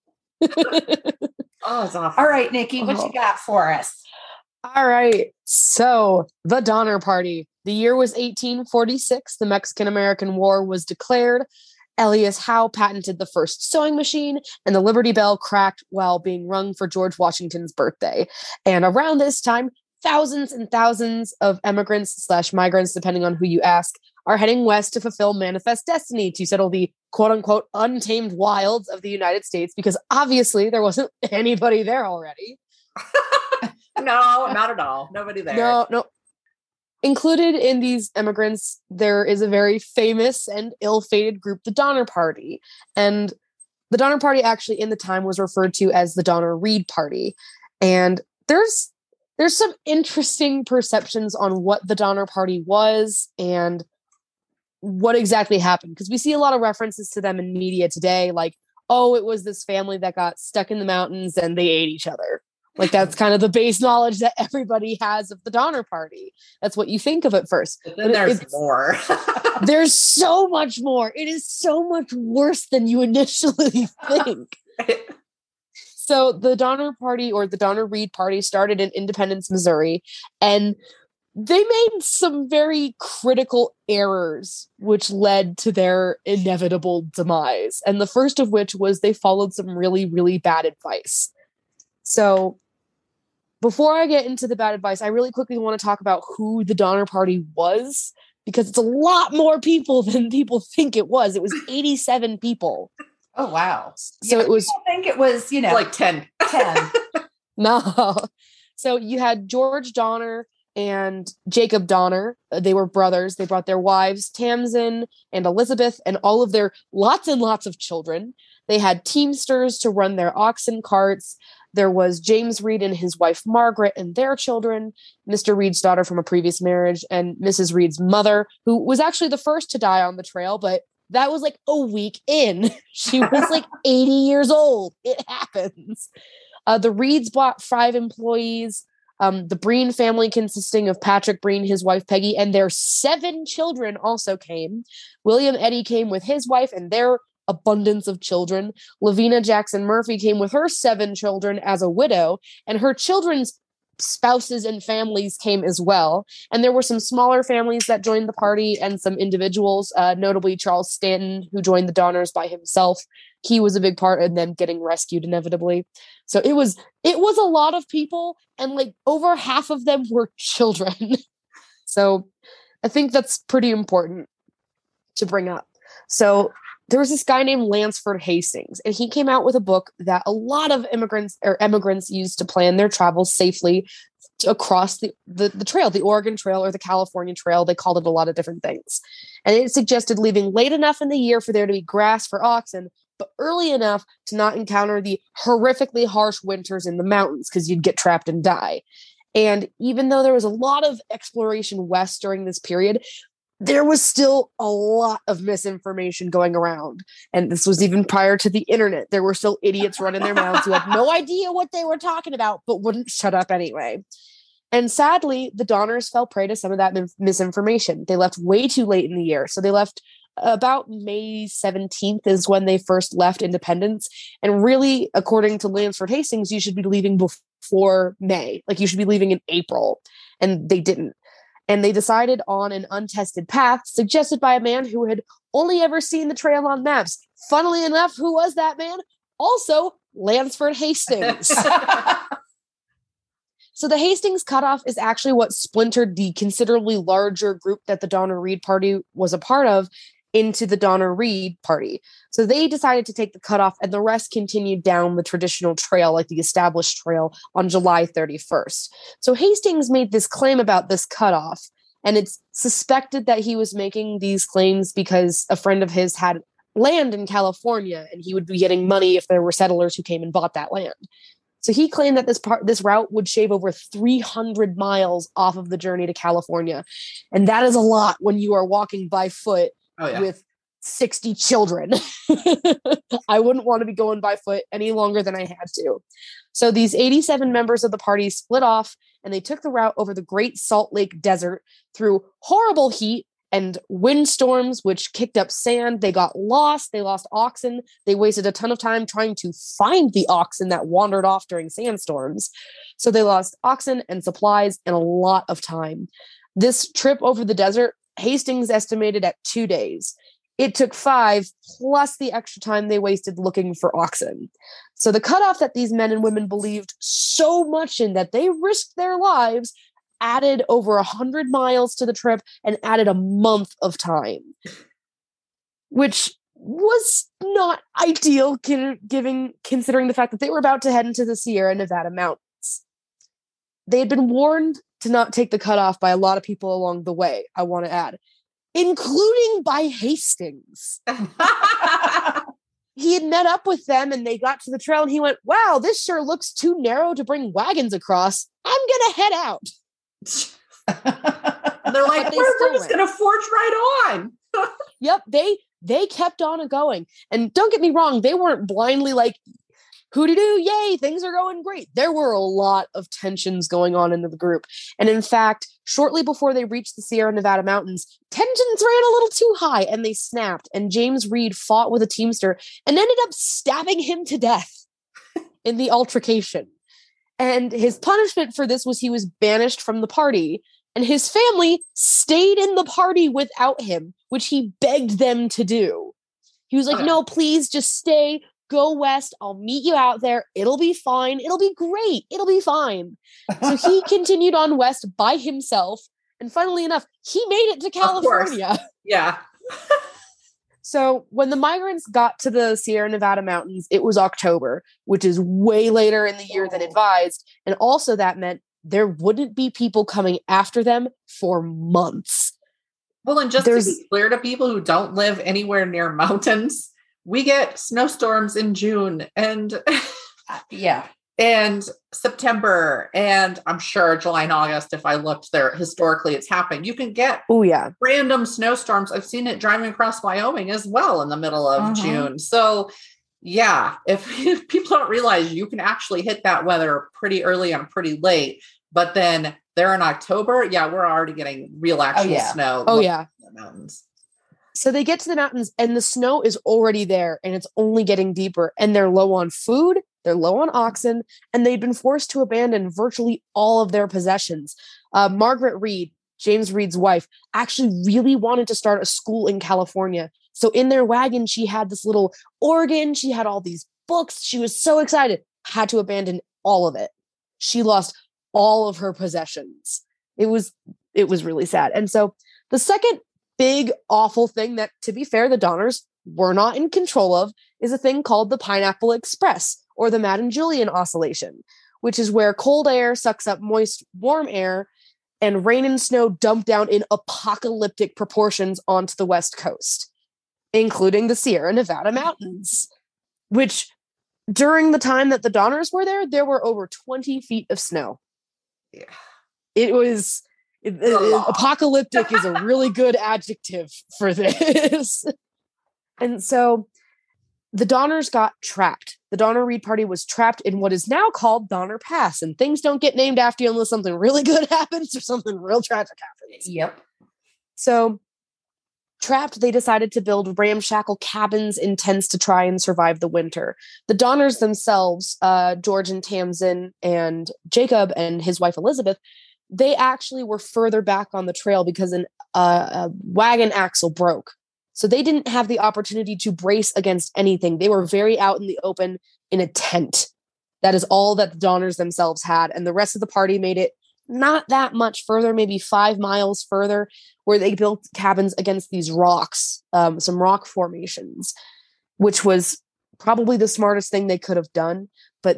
Oh, it's awful. All right, Nikki, what Oh. you got for us? All right. So, the Donner Party. The year was eighteen forty-six. The Mexican-American War was declared. Elias Howe patented the first sewing machine, and the Liberty Bell cracked while being rung for George Washington's birthday. And around this time, thousands and thousands of immigrants slash migrants, depending on who you ask, are heading west to fulfill Manifest Destiny, to settle the quote-unquote untamed wilds of the United States, because obviously there wasn't anybody there already. No, not at all. Nobody there. No, no. Included in these immigrants, there is a very famous and ill-fated group, the Donner Party. And the Donner Party actually in the time was referred to as the Donner-Reed Party. And there's there's some interesting perceptions on what the Donner Party was and what exactly happened. Because we see a lot of references to them in media today, like, oh, it was this family that got stuck in the mountains and they ate each other. Like, that's kind of the base knowledge that everybody has of the Donner Party. That's what you think of at first. But then But there's it's, more. there's so much more. It is so much worse than you initially think. So the Donner Party, or the Donner-Reed Party, started in Independence, Missouri, and they made some very critical errors, which led to their inevitable demise. And the first of which was they followed some really, really bad advice. So before I get into the bad advice, I really quickly want to talk about who the Donner Party was, because it's a lot more people than people think it was. It was eighty-seven people. Oh, wow. So yeah, it was, I think it was, you know, like ten. ten. no. So you had George Donner and Jacob Donner. They were brothers. They brought their wives, Tamsin and Elizabeth, and all of their lots and lots of children. They had teamsters to run their oxen carts. There was James Reed and his wife, Margaret, and their children, Mister Reed's daughter from a previous marriage, and Missus Reed's mother, who was actually the first to die on the trail, but that was like a week in. She was like eighty years old. It happens. Uh, the Reeds bought five employees. Um, the Breen family, consisting of Patrick Breen, his wife Peggy, and their seven children also came. William Eddy came with his wife and their abundance of children. Lavina Jackson Murphy came with her seven children as a widow, and her children's spouses and families came as well. And there were some smaller families that joined the party and some individuals, uh, notably Charles Stanton, who joined the Donners by himself. He was a big part in them getting rescued inevitably. So it was it was a lot of people, and like over half of them were children. So I think that's pretty important to bring up. So there was this guy named Lansford Hastings, and he came out with a book that a lot of immigrants or immigrants used to plan their travels safely across the, the, the trail, the Oregon Trail or the California Trail. They called it a lot of different things. And it suggested leaving late enough in the year for there to be grass for oxen, but early enough to not encounter the horrifically harsh winters in the mountains, because you'd get trapped and die. And even though there was a lot of exploration west during this period, there was still a lot of misinformation going around. And this was even prior to the internet. There were still idiots running their mouths who had no idea what they were talking about, but wouldn't shut up anyway. And sadly, the Donners fell prey to some of that misinformation. They left way too late in the year. So they left about May seventeenth is when they first left Independence. And really, according to Lansford Hastings, you should be leaving before May. Like you should be leaving in April. And they didn't. And they decided on an untested path suggested by a man who had only ever seen the trail on maps. Funnily enough, who was that man? Also, Lansford Hastings. So the Hastings cutoff is actually what splintered the considerably larger group that the Donner-Reed Party was a part of into the Donner-Reed Party. So they decided to take the cutoff, and the rest continued down the traditional trail, like the established trail, on July thirty-first. So Hastings made this claim about this cutoff, and it's suspected that he was making these claims because a friend of his had land in California, and he would be getting money if there were settlers who came and bought that land. So he claimed that this part, this route would shave over three hundred miles off of the journey to California. And that is a lot when you are walking by foot oh, yeah. with sixty children. I wouldn't want to be going by foot any longer than I had to. So these eighty-seven members of the party split off, and they took the route over the Great Salt Lake Desert through horrible heat and windstorms, which kicked up sand. They got lost. They lost oxen. They wasted a ton of time trying to find the oxen that wandered off during sandstorms. So they lost oxen and supplies and a lot of time. This trip over the desert, Hastings estimated at two days. It took five, plus the extra time they wasted looking for oxen. So the cutoff that these men and women believed so much in that they risked their lives added over one hundred miles to the trip and added a month of time, which was not ideal given, considering the fact that they were about to head into the Sierra Nevada mountains. They had been warned to not take the cutoff by a lot of people along the way, I want to add, including by Hastings. He had met up with them and they got to the trail and he went, wow, this sure looks too narrow to bring wagons across. I'm going to head out. They're like, they we're, we're just going to forge right on. Yep. They, they kept on going. And don't get me wrong. They weren't blindly like, hoo-dee-doo, yay, things are going great. There were a lot of tensions going on in the group. And in fact, shortly before they reached the Sierra Nevada mountains, tensions ran a little too high and they snapped. And James Reed fought with a teamster and ended up stabbing him to death in the altercation. And his punishment for this was he was banished from the party, and his family stayed in the party without him, which he begged them to do. He was like, okay. no, please just stay, go west. I'll meet you out there. It'll be fine. It'll be great. It'll be fine. So he continued on west by himself. And funnily enough, he made it to California. Yeah. So when the migrants got to the Sierra Nevada mountains, it was October, which is way later in the year than advised. And also that meant there wouldn't be people coming after them for months. Well, and just There's, to be clear to people who don't live anywhere near mountains, we get snowstorms in June and yeah, and September, and I'm sure July and August, if I looked there, historically it's happened. You can get oh yeah random snowstorms. I've seen it driving across Wyoming as well in the middle of uh-huh. June. So yeah, if, if people don't realize you can actually hit that weather pretty early and pretty late, but then there in October, yeah, we're already getting real actual oh, yeah. snow. Oh yeah. In the mountains. So they get to the mountains and the snow is already there and it's only getting deeper and they're low on food. They're low on oxen, and they'd been forced to abandon virtually all of their possessions. Uh, Margaret Reed, James Reed's wife, actually really wanted to start a school in California. So in their wagon, she had this little organ. She had all these books. She was so excited, had to abandon all of it. She lost all of her possessions. It was, it was really sad. And so the second big, awful thing that, to be fair, the Donners were not in control of is a thing called the Pineapple Express, or the Madden-Julian oscillation, which is where cold air sucks up moist, warm air, and rain and snow dump down in apocalyptic proportions onto the West Coast, including the Sierra Nevada mountains, which during the time that the Donners were there, there were over twenty feet of snow. Yeah. It was, It- it- apocalyptic is a really good adjective for this. And so the Donners got trapped. The Donner Reed party was trapped in what is now called Donner Pass. And things don't get named after you unless something really good happens or something real tragic happens. Yep. So trapped, they decided to build ramshackle cabins in tents to try and survive the winter. The Donners themselves, uh, George and Tamsin and Jacob and his wife Elizabeth, they actually were further back on the trail because an, uh, a wagon axle broke. So they didn't have the opportunity to brace against anything. They were very out in the open in a tent. That is all that the Donners themselves had. And the rest of the party made it not that much further, maybe five miles further, where they built cabins against these rocks, um, some rock formations, which was probably the smartest thing they could have done. But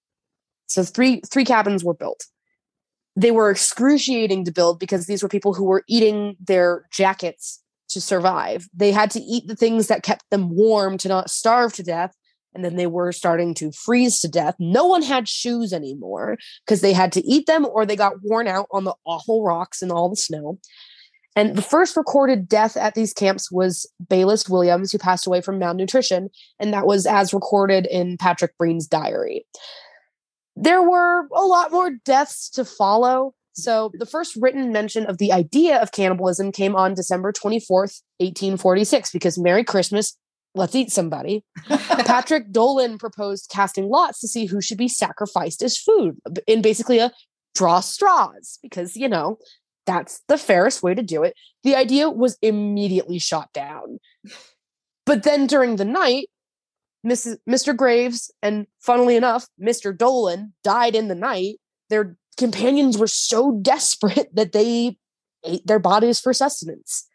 so three three cabins were built. They were excruciating to build because these were people who were eating their jackets to survive. They had to eat the things that kept them warm to not starve to death. And then they were starting to freeze to death. No one had shoes anymore because they had to eat them or they got worn out on the awful rocks and all the snow. And the first recorded death at these camps was Bayless Williams, who passed away from malnutrition. And that was as recorded in Patrick Breen's diary. There were a lot more deaths to follow. So the first written mention of the idea of cannibalism came on December twenty-fourth, eighteen forty-six, because Merry Christmas, let's eat somebody. Patrick Dolan proposed casting lots to see who should be sacrificed as food in basically a draw straws, because, you know, that's the fairest way to do it. The idea was immediately shot down. But then during the night, Missus Mister Graves and, funnily enough, Mister Dolan died in the night. Their companions were so desperate that they ate their bodies for sustenance.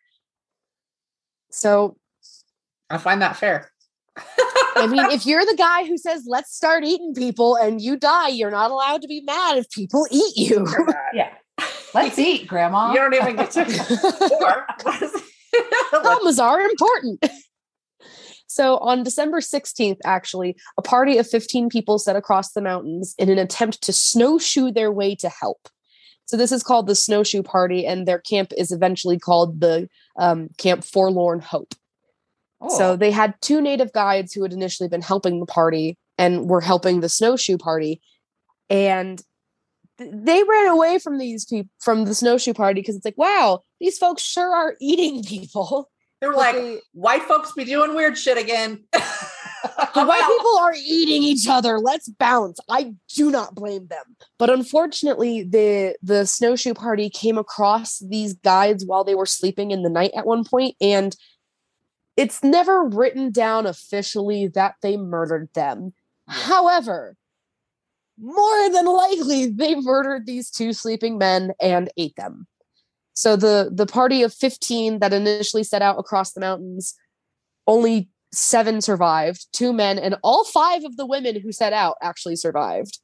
So I find that fair. I mean, if you're the guy who says, let's start eating people and you die, you're not allowed to be mad if people eat you. Yeah. Let's eat, Grandma. You don't even get to. Mamas are important. So on December sixteenth, actually, a party of fifteen people set across the mountains in an attempt to snowshoe their way to help. So this is called the Snowshoe Party, and their camp is eventually called the um, Camp Forlorn Hope. Oh. So they had two native guides who had initially been helping the party and were helping the Snowshoe Party. And th- they ran away from these people, from the Snowshoe Party, because it's like, wow, these folks sure are eating people. They were like, they, white folks be doing weird shit again. The white people are eating each other. Let's bounce. I do not blame them. But unfortunately, the the Snowshoe Party came across these guides while they were sleeping in the night at one point, and it's never written down officially that they murdered them. Yeah. However, more than likely, they murdered these two sleeping men and ate them. So the, the party of fifteen that initially set out across the mountains, only seven survived, two men, and all five of the women who set out actually survived.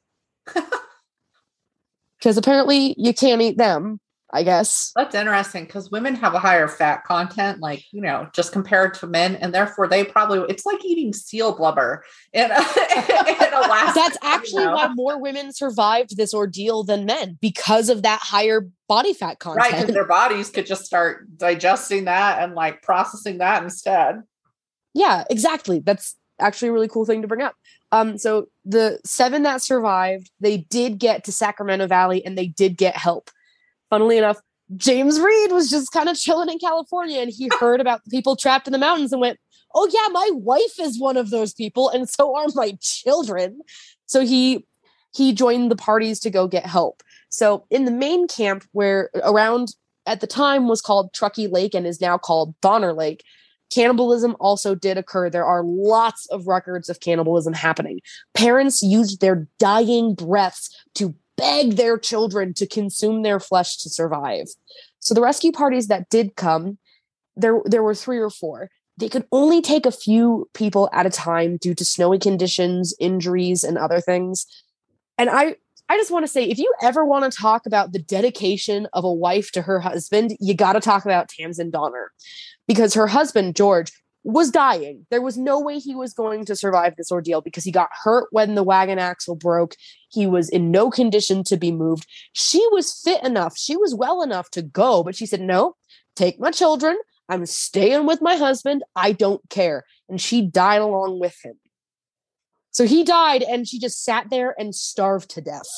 Because apparently you can't eat them, I guess. That's interesting, because women have a higher fat content, like, you know, just compared to men, and therefore they probably, it's like eating seal blubber in, in Alaska. That's actually you know? why more women survived this ordeal than men, because of that higher body fat content. Right, because their bodies could just start digesting that and like processing that instead. Yeah, exactly. That's actually a really cool thing to bring up. Um, so the seven that survived, they did get to Sacramento Valley and they did get help. Funnily enough, James Reed was just kind of chilling in California and he heard about the people trapped in the mountains and went, oh yeah, my wife is one of those people and so are my children. So he he joined the parties to go get help. So in the main camp, where around at the time was called Truckee Lake and is now called Donner Lake, cannibalism also did occur. There are lots of records of cannibalism happening. Parents used their dying breaths to beg their children to consume their flesh to survive. So the rescue parties that did come, there, there were three or four. They could only take a few people at a time due to snowy conditions, injuries, and other things. And I, I just want to say, if you ever want to talk about the dedication of a wife to her husband, you got to talk about Tamsin Donner. Because her husband, George, was dying. There was no way he was going to survive this ordeal because he got hurt when the wagon axle broke. He was in no condition to be moved. She was fit enough. She was well enough to go, but she said, no, take my children. I'm staying with my husband. I don't care. And she died along with him. So he died and she just sat there and starved to death.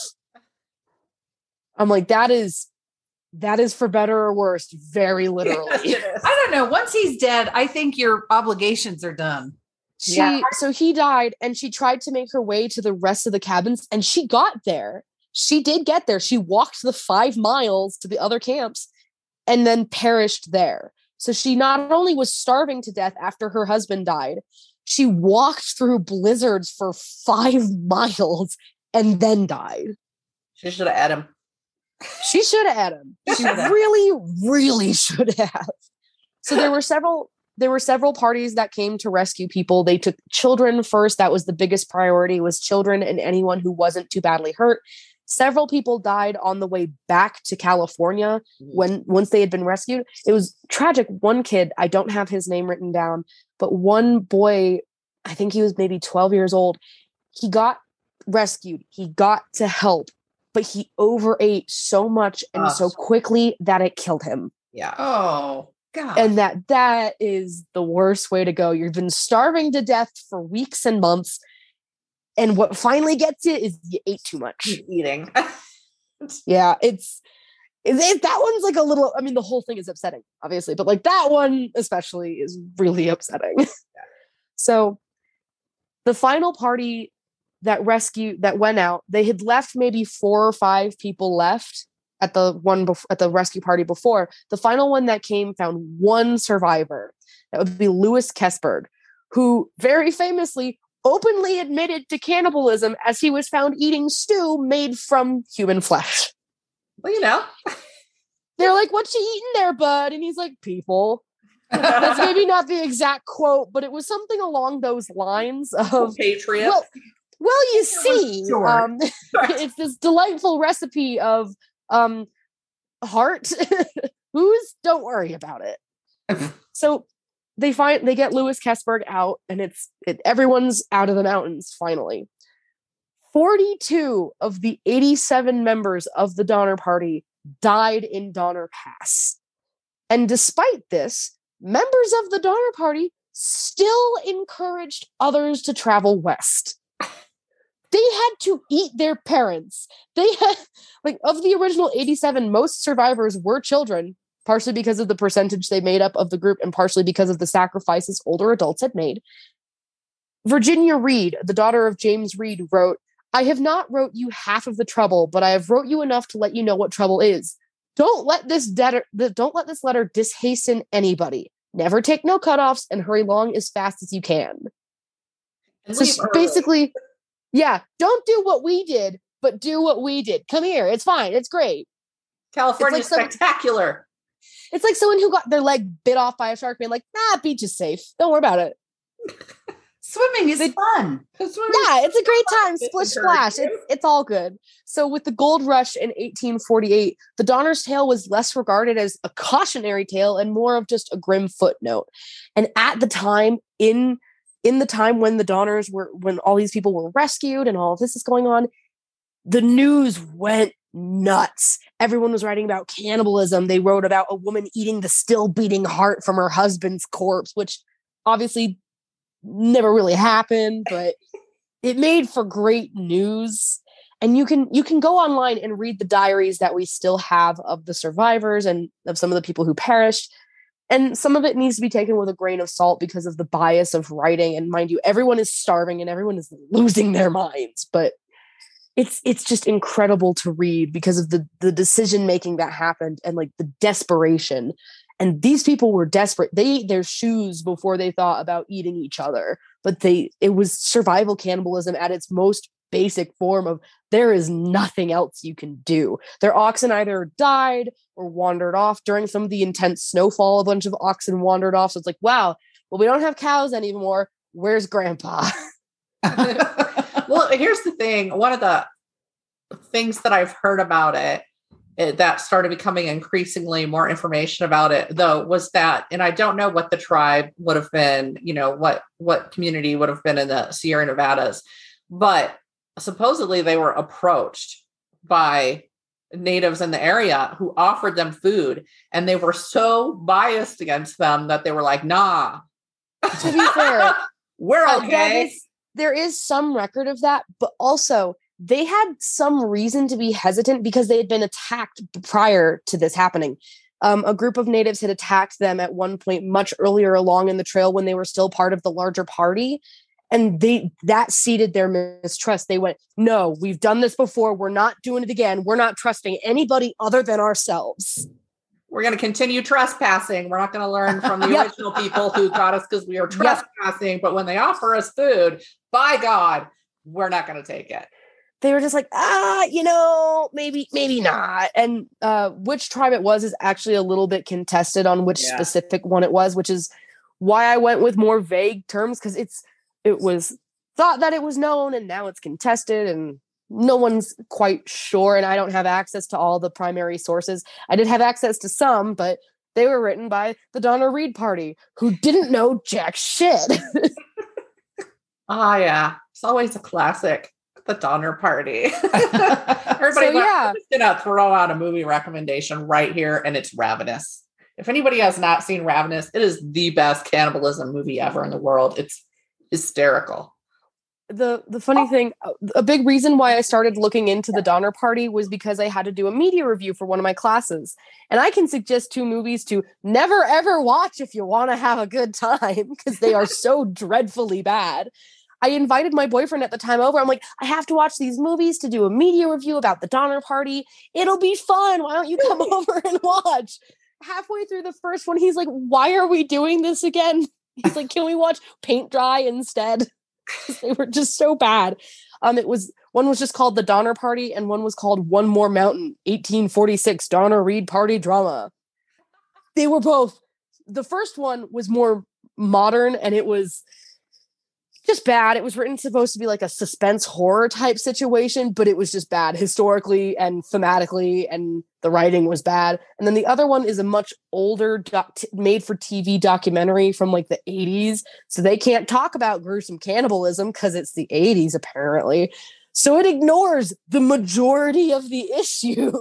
I'm like, that is, that is for better or worse, very literally. I don't know. Once he's dead, I think your obligations are done. She, Yeah. so he died and she tried to make her way to the rest of the cabins and she got there. She did get there. She walked the five miles to the other camps and then perished there. So she not only was starving to death after her husband died, she walked through blizzards for five miles and then died. She should have had him. She should have had him. She really, really should have. So there were several, there were several parties that came to rescue people. They took children first. That was the biggest priority, was children and anyone who wasn't too badly hurt. Several people died on the way back to California when once they had been rescued. It was tragic. One kid, I don't have his name written down, but one boy, I think he was maybe twelve years old. He got rescued. He got to help, but he overate so much and Oh. so quickly that it killed him. Yeah. Oh, God. And that that is the worst way to go. You've been starving to death for weeks and months. And what finally gets you is you ate too much. He's eating. Yeah, it's it, it- that one's like a little. I mean, the whole thing is upsetting, obviously, but like that one especially is really upsetting. So, the final party that rescued that went out, they had left maybe four or five people left at the one bef- at the rescue party before. The final one that came found one survivor. That would be Louis Kesberg, who very famously openly admitted to cannibalism as he was found eating stew made from human flesh. Well, you know. They're like, "What you eating there, bud?" And he's like, "People." That's maybe not the exact quote, but it was something along those lines of, Patriot. well, well, you see, short. um, it's this delightful recipe of um, heart. Booze, don't worry about it. So they find they get Louis Kesberg out, and it's it, everyone's out of the mountains finally. forty-two of the eighty-seven members of the Donner Party died in Donner Pass, and despite this, members of the Donner Party still encouraged others to travel west. They had to eat their parents. They had, like, of the original eighty-seven, most survivors were children, partially because of the percentage they made up of the group and partially because of the sacrifices older adults had made. Virginia Reed, the daughter of James Reed, wrote, "I have not wrote you half of the trouble, but I have wrote you enough to let you know what trouble is. Don't let this debtor, don't let this letter dishasten anybody. Never take no cutoffs and hurry along as fast as you can." And So leave she- early. basically, yeah, don't do what we did, but do what we did. Come here. It's fine. It's great. California's it's like some- spectacular. It's like someone who got their leg bit off by a shark being like, nah, beach is safe. Don't worry about it. Swimming is They- fun. Yeah, it's a great time. It's Splish encouraging. splash. It's, it's all good. So with the gold rush in eighteen forty-eight, the Donner's Tale was less regarded as a cautionary tale and more of just a grim footnote. And at the time, in in the time when the Donners were, when all these people were rescued and all of this is going on, the news went nuts. Everyone was writing about cannibalism. They wrote about a woman eating the still beating heart from her husband's corpse, which obviously never really happened, but it made for great news. And you can you can go online and read the diaries that we still have of the survivors and of some of the people who perished. And some of it needs to be taken with a grain of salt because of the bias of writing. And mind you, everyone is starving and everyone is losing their minds. But it's it's just incredible to read because of the the decision making that happened and like the desperation. And these people were desperate. They ate their shoes before they thought about eating each other. But they it was survival cannibalism at its most basic form of there is nothing else you can do. Their oxen either died or wandered off during some of the intense snowfall. A bunch of oxen wandered off. So it's like, wow, well, we don't have cows anymore. Where's Grandpa? Well, here's the thing. One of the things that I've heard about it it, that started becoming increasingly more information about it, though, was that, and I don't know what the tribe would have been, you know, what, what community would have been in the Sierra Nevadas, but supposedly they were approached by natives in the area who offered them food, and they were so biased against them that they were like, nah. To be fair, we're uh, okay. that is, there is some record of that, but also they had some reason to be hesitant because they had been attacked prior to this happening. Um, a group of natives had attacked them at one point much earlier along in the trail when they were still part of the larger party. And they that seeded their mistrust. They went, no, we've done this before. We're not doing it again. We're not trusting anybody other than ourselves. We're going to continue trespassing. We're not going to learn from the Yep. original people who got us because we are trespassing. Yep. But when they offer us food, by God, we're not going to take it. They were just like, ah, you know, maybe, maybe not. And uh, which tribe it was is actually a little bit contested on which Yeah. specific one it was, which is why I went with more vague terms, because it's it was thought that it was known and now it's contested and no one's quite sure. And I don't have access to all the primary sources. I did have access to some, but they were written by the Donner Reed Party, who didn't know jack shit. Ah, yeah. It's always a classic. The Donner Party. Everybody, So, yeah. I'm just gonna throw out a movie recommendation right here, and it's Ravenous. If anybody has not seen Ravenous, it is the best cannibalism movie ever in the world. It's hysterical. The the funny thing, a big reason why I started looking into the Donner Party was because I had to do a media review for one of my classes. And I can suggest two movies to never, ever watch if you want to have a good time, because they are so dreadfully bad. I invited my boyfriend at the time over. I'm like, I have to watch these movies to do a media review about the Donner Party. It'll be fun. Why don't you come over and watch? Halfway through the first one, he's like, why are we doing this again? He's like, can we watch Paint Dry instead? They were just so bad. Um, it was one was just called The Donner Party, and one was called One More Mountain, eighteen forty-six Donner Reed Party Drama. They were both. The first one was more modern, and it was just bad. It was written supposed to be like a suspense horror type situation, but it was just bad historically and thematically, and the writing was bad. And then the other one is a much older doc- t- made for T V documentary from like the eighties. So they can't talk about gruesome cannibalism because it's the eighties apparently. So it ignores the majority of the issue.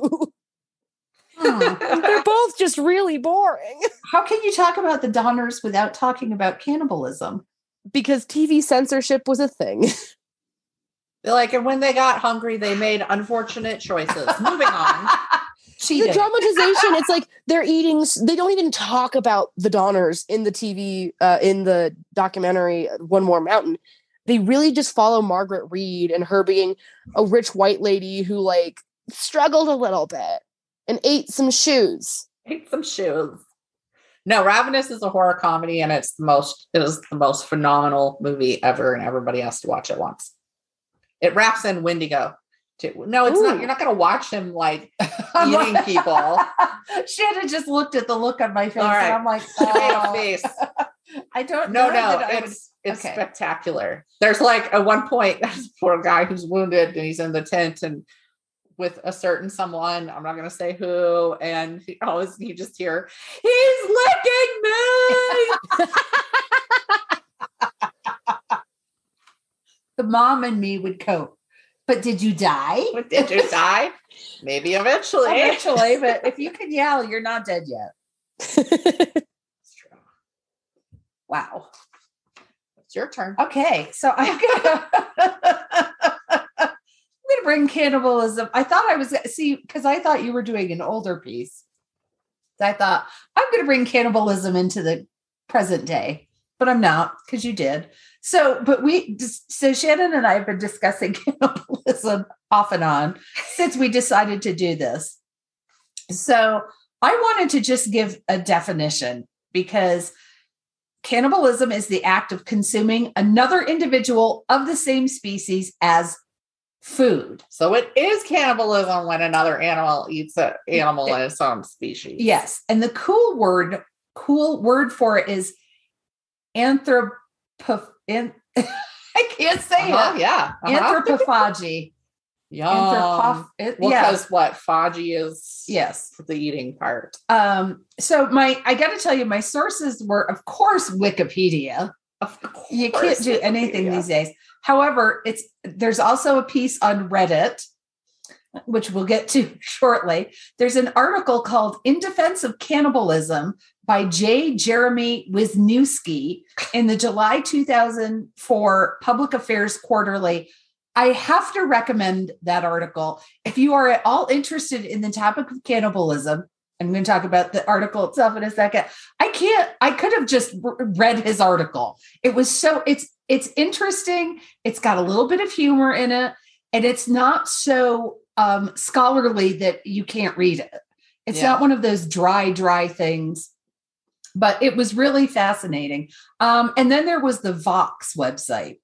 Hmm. They're both just really boring. How can you talk about the Donners without talking about cannibalism? Because T V censorship was a thing. They're like, and when they got hungry, they made unfortunate choices. Moving on. Cheated. The dramatization, it's like they're eating, they don't even talk about the Donners in the T V, uh, in the documentary One More Mountain. They really just follow Margaret Reed and her being a rich white lady who like struggled a little bit and ate some shoes. Ate some shoes. No, Ravenous is a horror comedy, and it's the most, it is the most phenomenal movie ever, and everybody has to watch it once. It wraps in Wendigo too. No, it's Ooh. not. You're not going to watch him like eating people. Shannon just looked at the look on my face, All right. and I'm like, She made a oh. face. I don't No, know. no, that I would- it's it's okay. spectacular. There's like at one point, there's a poor guy who's wounded, and he's in the tent, and with a certain someone, I'm not going to say who, and he always you just hear, he's licking me. The mom and me would cope. But did you die? But did you die? Maybe eventually. Eventually, but if you can yell, you're not dead yet. It's true. Wow. It's your turn. Okay, so I'm gonna I'm gonna bring cannibalism. I thought I was see because I thought you were doing an older piece. I thought I'm gonna bring cannibalism into the present day, but I'm not because you did. So, but we so Shannon and I have been discussing cannibalism off and on since we decided to do this. So I wanted to just give a definition because cannibalism is the act of consuming another individual of the same species as food. So it is cannibalism when another animal eats an animal in its own species. Yes. And the cool word, cool word for it is anthropo. In, I can't say Uh-huh, it. yeah. Uh-huh. Anthropophagy. Yum. Anthropoph- it- Well, yeah. because what? Phagy is Yes. the eating part. Um, so my, I got to tell you, my sources were, of course, Wikipedia. Of course. You can't do anything Wikipedia. these days. However, it's there's also a piece on Reddit, which we'll get to shortly. There's an article called "In Defense of Cannibalism" by J. Jeremy Wisniewski in the July two thousand four Public Affairs Quarterly. I have to recommend that article. If you are at all interested in the topic of cannibalism, I'm going to talk about the article itself in a second. I can't, I could have just read his article. It was so, it's, it's interesting. It's got a little bit of humor in it, and it's not so um, scholarly that you can't read it. It's Yeah. not one of those dry, dry things, but it was really fascinating. Um, and then there was the Vox website.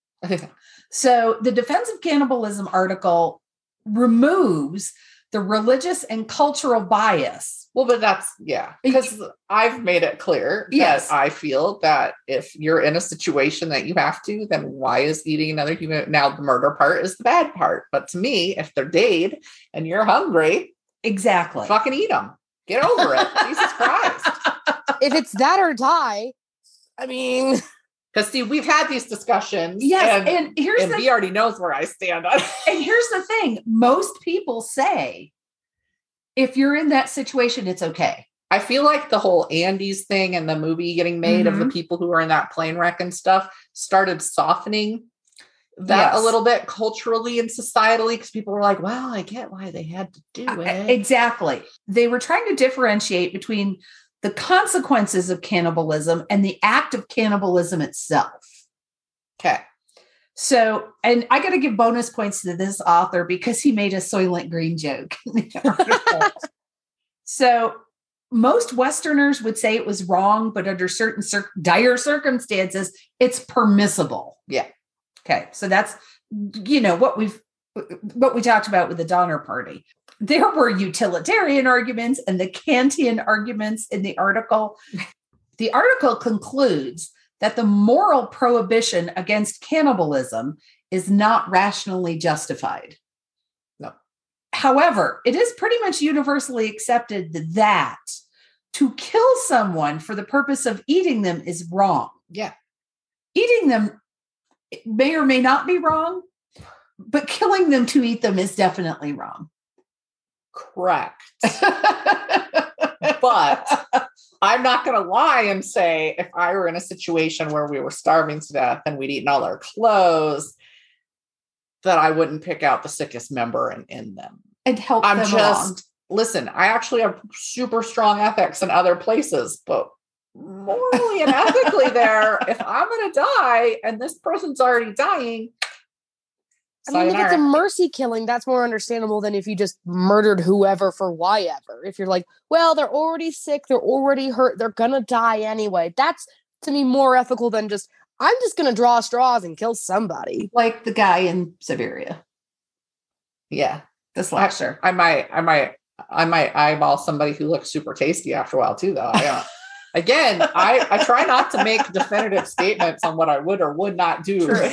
So the Defense of Cannibalism article removes the religious and cultural bias. Well, but that's, yeah, because I've made it clear Yes. that I feel that if you're in a situation that you have to, then why is eating another human? Now, the murder part is the bad part. But to me, if they're dead and you're hungry, Exactly. fucking eat them. Get over it. Jesus Christ. If it's that or die, I mean, Because, see, we've had these discussions. Yes. And, And, here's and the B already knows where I stand on it. and here's the thing. Most people say if you're in that situation, it's okay. I feel like the whole Andy's thing and the movie getting made of the Mhm. people who are in that plane wreck and stuff started softening that Yes. a little bit culturally and societally, because people were like, well, I get why they had to do Uh, it. Exactly. They were trying to differentiate between the consequences of cannibalism and the act of cannibalism itself. Okay. So, and I got to give bonus points to this author because he made a Soylent Green joke in the article. So, most Westerners would say it was wrong, but under certain cir- dire circumstances, it's permissible. Yeah. Okay. So that's, you know, what we've, what we talked about with the Donner Party. There were utilitarian arguments and the Kantian arguments in the article. The article concludes that the moral prohibition against cannibalism is not rationally justified. No. However, it is pretty much universally accepted that to kill someone for the purpose of eating them is wrong. Yeah. Eating them may or may not be wrong, but killing them to eat them is definitely wrong. Correct. But I'm not going to lie and say if I were in a situation where we were starving to death and we'd eaten all our clothes, that I wouldn't pick out the sickest member and end them. And help I'm them just, along. listen, I actually have super strong ethics in other places, but morally and ethically there, if I'm going to die and this person's already dying, I mean, if it's a sayonara. mercy killing, that's more understandable than if you just murdered whoever for why ever. If you're like, well, they're already sick, they're already hurt, they're gonna die anyway. That's to me more ethical than just, I'm just gonna draw straws and kill somebody. Like the guy in Siberia, Yeah. the slasher. I might, I might, I might eyeball somebody who looks super tasty after a while too, though. I don't. Again, I, I try not to make definitive statements on what I would or would not do True.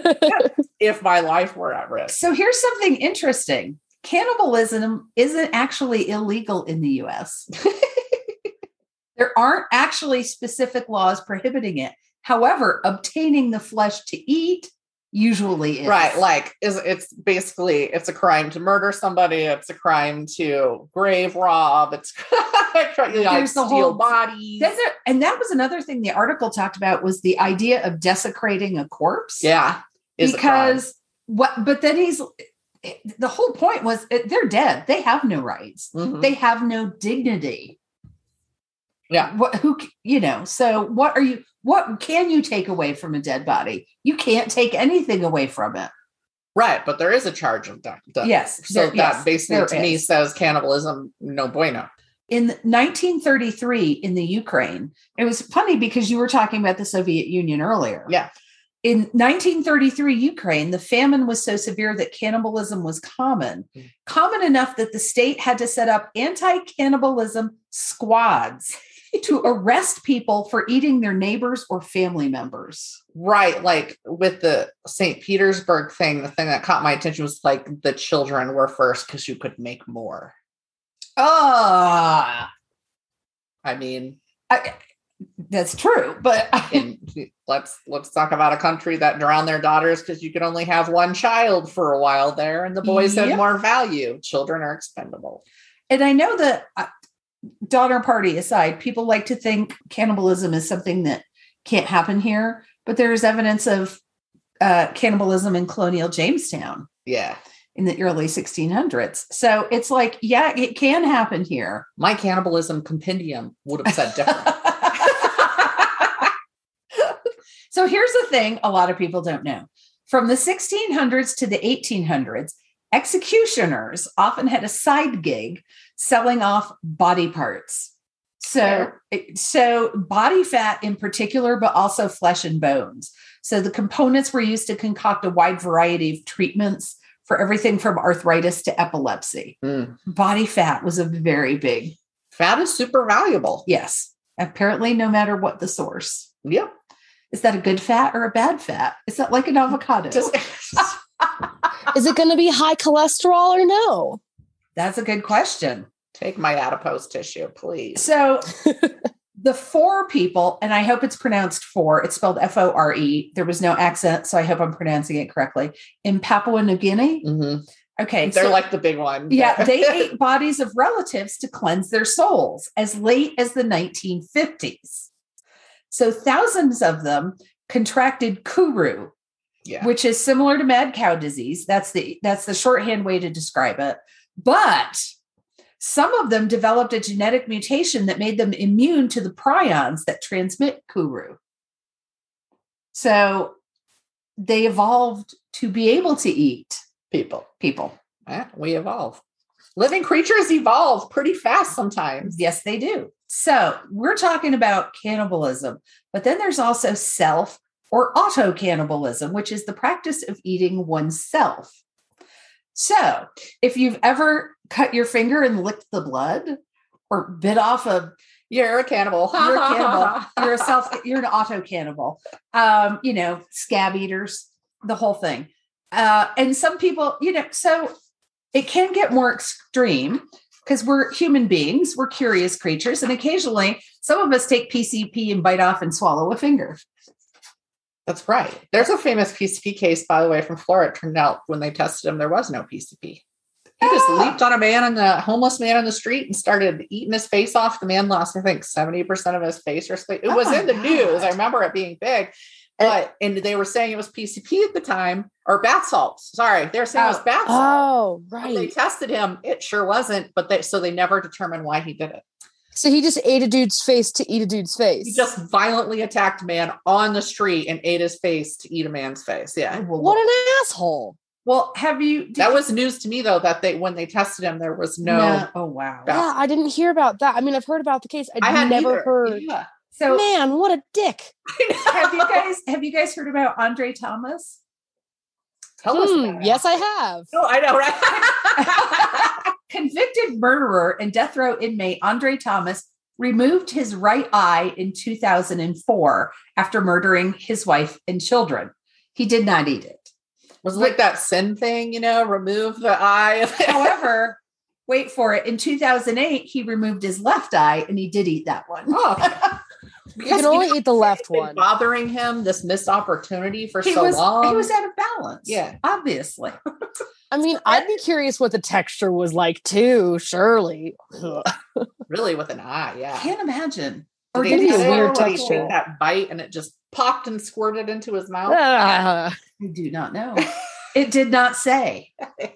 if my life were at risk. So here's something interesting. Cannibalism isn't actually illegal in the U S. There aren't actually specific laws prohibiting it. However, obtaining the flesh to eat usually is. Right. Like is it's basically it's a crime to murder somebody. It's a crime to grave rob. It's you know, like There's the steal whole- bodies. That's it. And that was another thing the article talked about was the idea of desecrating a corpse. Yeah. Is a crime. Because what, but then he's, the whole point was they're dead. They have no rights. Mhm. They have no dignity. Yeah. What, who, you know, so what are you, what can you take away from a dead body? You can't take anything away from it. Right. But there is a charge of that. that- Yes. So there- that yes, basically there to me is. says cannibalism, no bueno. In nineteen thirty-three in the Ukraine, it was funny because you were talking about the Soviet Union earlier. Yeah. In nineteen thirty-three Ukraine, the famine was so severe that cannibalism was common, common enough that the state had to set up anti-cannibalism squads to arrest people for eating their neighbors or family members. Right. Like with the Saint Petersburg thing, the thing that caught my attention was like the children were first because you could make more. Ah, I mean, I, that's true. But in, let's let's talk about a country that drowned their daughters because you could only have one child for a while there, and the boys Yep. had more value. Children are expendable. and I know that uh, Donner Party aside, people like to think cannibalism is something that can't happen here, but there is evidence of uh, cannibalism in colonial Jamestown Yeah. in the early sixteen hundreds. So it's like, yeah, it can happen here. My cannibalism compendium would have said different. So here's the thing a lot of people don't know. From the sixteen hundreds to the eighteen hundreds, executioners often had a side gig selling off body parts. So, so body fat in particular, but also flesh and bones. So the components were used to concoct a wide variety of treatments for everything from arthritis to epilepsy. Mm. Body fat was a very big, Fat is super valuable. yes, apparently no matter what the source. Yep. Is that a good fat or a bad fat? Is that like an avocado? Just, Is it going to be high cholesterol or no? That's a good question. take my adipose tissue, please. So the four people, and I hope it's pronounced four, it's spelled F O R E. There was no accent, so I hope I'm pronouncing it correctly. In Papua New Guinea. Mm-hmm. Okay. They're so, like the big one. yeah, they ate bodies of relatives to cleanse their souls as late as the nineteen fifties. So thousands of them contracted kuru, Yeah. which is similar to mad cow disease. That's the that's the shorthand way to describe it. But some of them developed a genetic mutation that made them immune to the prions that transmit kuru. So they evolved to be able to eat People. people. Eh, we evolve. Living creatures evolve pretty fast sometimes. Yes, they do. So we're talking about cannibalism, but then there's also self or auto cannibalism, which is the practice of eating oneself. So if you've ever cut your finger and licked the blood or bit off a, You're a cannibal. you're a cannibal, you're a self, you're an auto cannibal, um, you know, scab eaters, the whole thing. Uh, and some people, you know, so it can get more extreme because we're human beings, we're curious creatures. And occasionally some of us take P C P and bite off and swallow a finger. That's right. There's a famous P C P case, by the way, from Florida. It turned out when they tested him, there was no P C P. He just Ah. leaped on a man and the homeless man on the street and started eating his face off. The man lost, I think, seventy percent of his face or something. It Oh was my in the God. news. I remember it being big. But and they were saying it was P C P at the time, or bath salts. Sorry, they were saying it was Oh. bath salts. Oh, When they right. tested him, it sure wasn't. But they so they never determined why he did it. So he just ate a dude's face to eat a dude's face. He just violently attacked a man on the street and ate his face to eat a man's face. Yeah. What an asshole. Well, have you? did That you- was news to me though, that they when they tested him, there was no, Oh, wow. Bath- Yeah, I didn't hear about that. I mean, I've heard about the case. I I'd had never neither. heard. Yeah. So Man, what a dick. have you guys have you guys heard about Andre Thomas? Tell us Hmm, about it. yes, I have. No, I know, right? Convicted murderer and death row inmate Andre Thomas removed his right eye in two thousand four after murdering his wife and children. He did not eat it. Was it like that sin thing, you know, remove the eye. However, wait for it. In two thousand eight, he removed his left eye and he did eat that one. Oh. You can only eat the left It's been one. bothering him, this missed opportunity for He so was long. he was out of balance. Yeah. Obviously. I mean, I'd be curious what the texture was like too, surely. Ugh. really with an eye, yeah. Can't imagine. Did Or he did he It'd be a say- weird or did he texture. take that bite and it just popped and squirted into his mouth? Ah. I do not know. It did not say.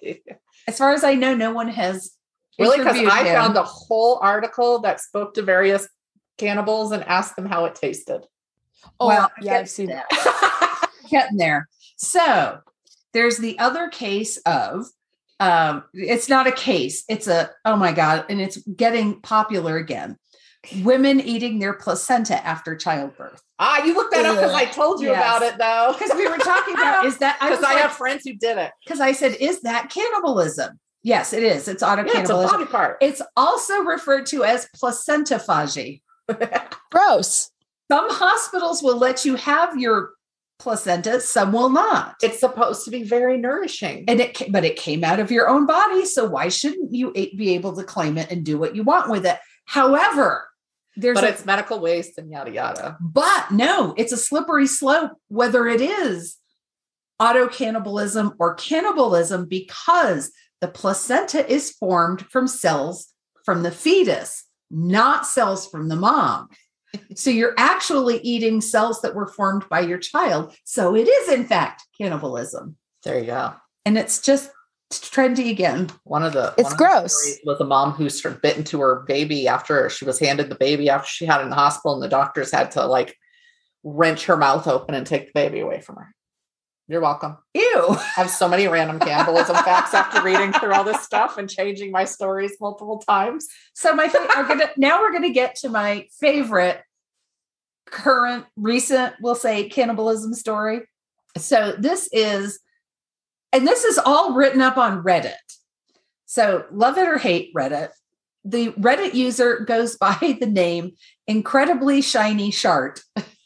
As far as I know, no one has Really, because interviewed I him. found a whole article that spoke to various cannibals and asked them how it tasted. Oh, Well, I'm yeah, getting I've seen to that. getting there. So there's the other case of um, it's not a case, it's a oh my god, and it's getting popular again. Women eating their placenta after childbirth. Ah, you looked that up because I told you Yes. about it though. Because we were talking about is that I Because was I like, have friends who did it. because I said, is that cannibalism? Yes, it is. It's auto Yeah, it's a cannibalism. body part. It's also referred to as placentophagy. Gross. Some hospitals will let you have your placenta, some will not. It's supposed to be very nourishing. And it, but it came out of your own body. So why shouldn't you be able to claim it and do what you want with it? However, there's but a, it's medical waste and yada, yada. But no, it's a slippery slope, whether it is auto cannibalism or cannibalism, because the placenta is formed from cells from the fetus, not cells from the mom. So you're actually eating cells that were formed by your child. So it is, in fact, cannibalism. There you go. And it's just trendy again. One of the it's one gross. Of the was a mom who started bit into her baby after she was handed the baby after she had it in the hospital, and the doctors had to like wrench her mouth open and take the baby away from her. You're welcome. Ew. I have so many random cannibalism facts after reading through all this stuff and changing my stories multiple times. So my fa- are gonna, now we're going to get to my favorite current, recent, we'll say, cannibalism story. So this is, and this is all written up on Reddit. So love it or hate Reddit. The Reddit user goes by the name Incredibly Shiny Shart.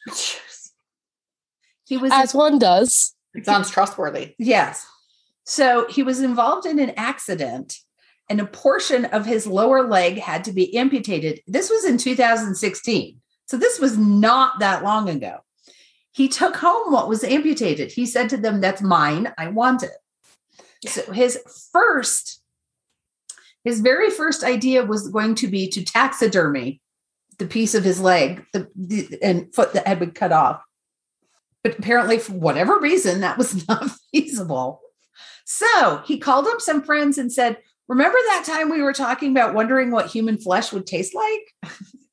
He was as one does. It sounds trustworthy. Yes. So he was involved in an accident and a portion of his lower leg had to be amputated. This was in two thousand sixteen. So this was not that long ago. He took home what was amputated. He said to them, "That's mine. I want it." So his first, his very first idea was going to be to taxidermy the piece of his leg the, the, and foot that had been cut off. But apparently, for whatever reason, that was not feasible. So he called up some friends and said, "Remember that time we were talking about wondering what human flesh would taste like?"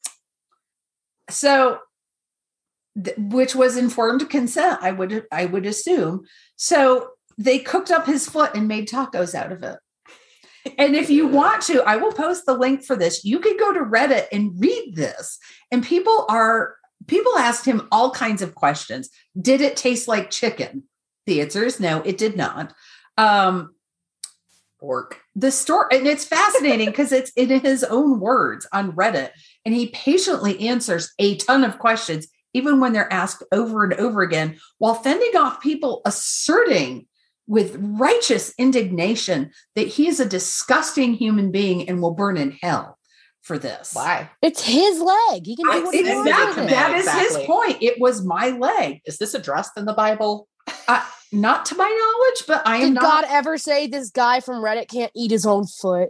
So, th- which was informed consent, I would, I would assume. So they cooked up his foot and made tacos out of it. And if you want to, I will post the link for this. You could go to Reddit and read this. And people are, people asked him all kinds of questions. Did it taste like chicken? The answer is no, it did not. Um, Pork. The story, and it's fascinating because it's in his own words on Reddit, and he patiently answers a ton of questions, even when they're asked over and over again, while fending off people asserting with righteous indignation that he is a disgusting human being and will burn in hell for this. Why? It's his leg. He can do what he wants Exactly. with it. That is Exactly. his point. It was my leg. Is this addressed in the Bible? Uh, not to my knowledge, but I am Did not. God ever say this guy from Reddit can't eat his own foot?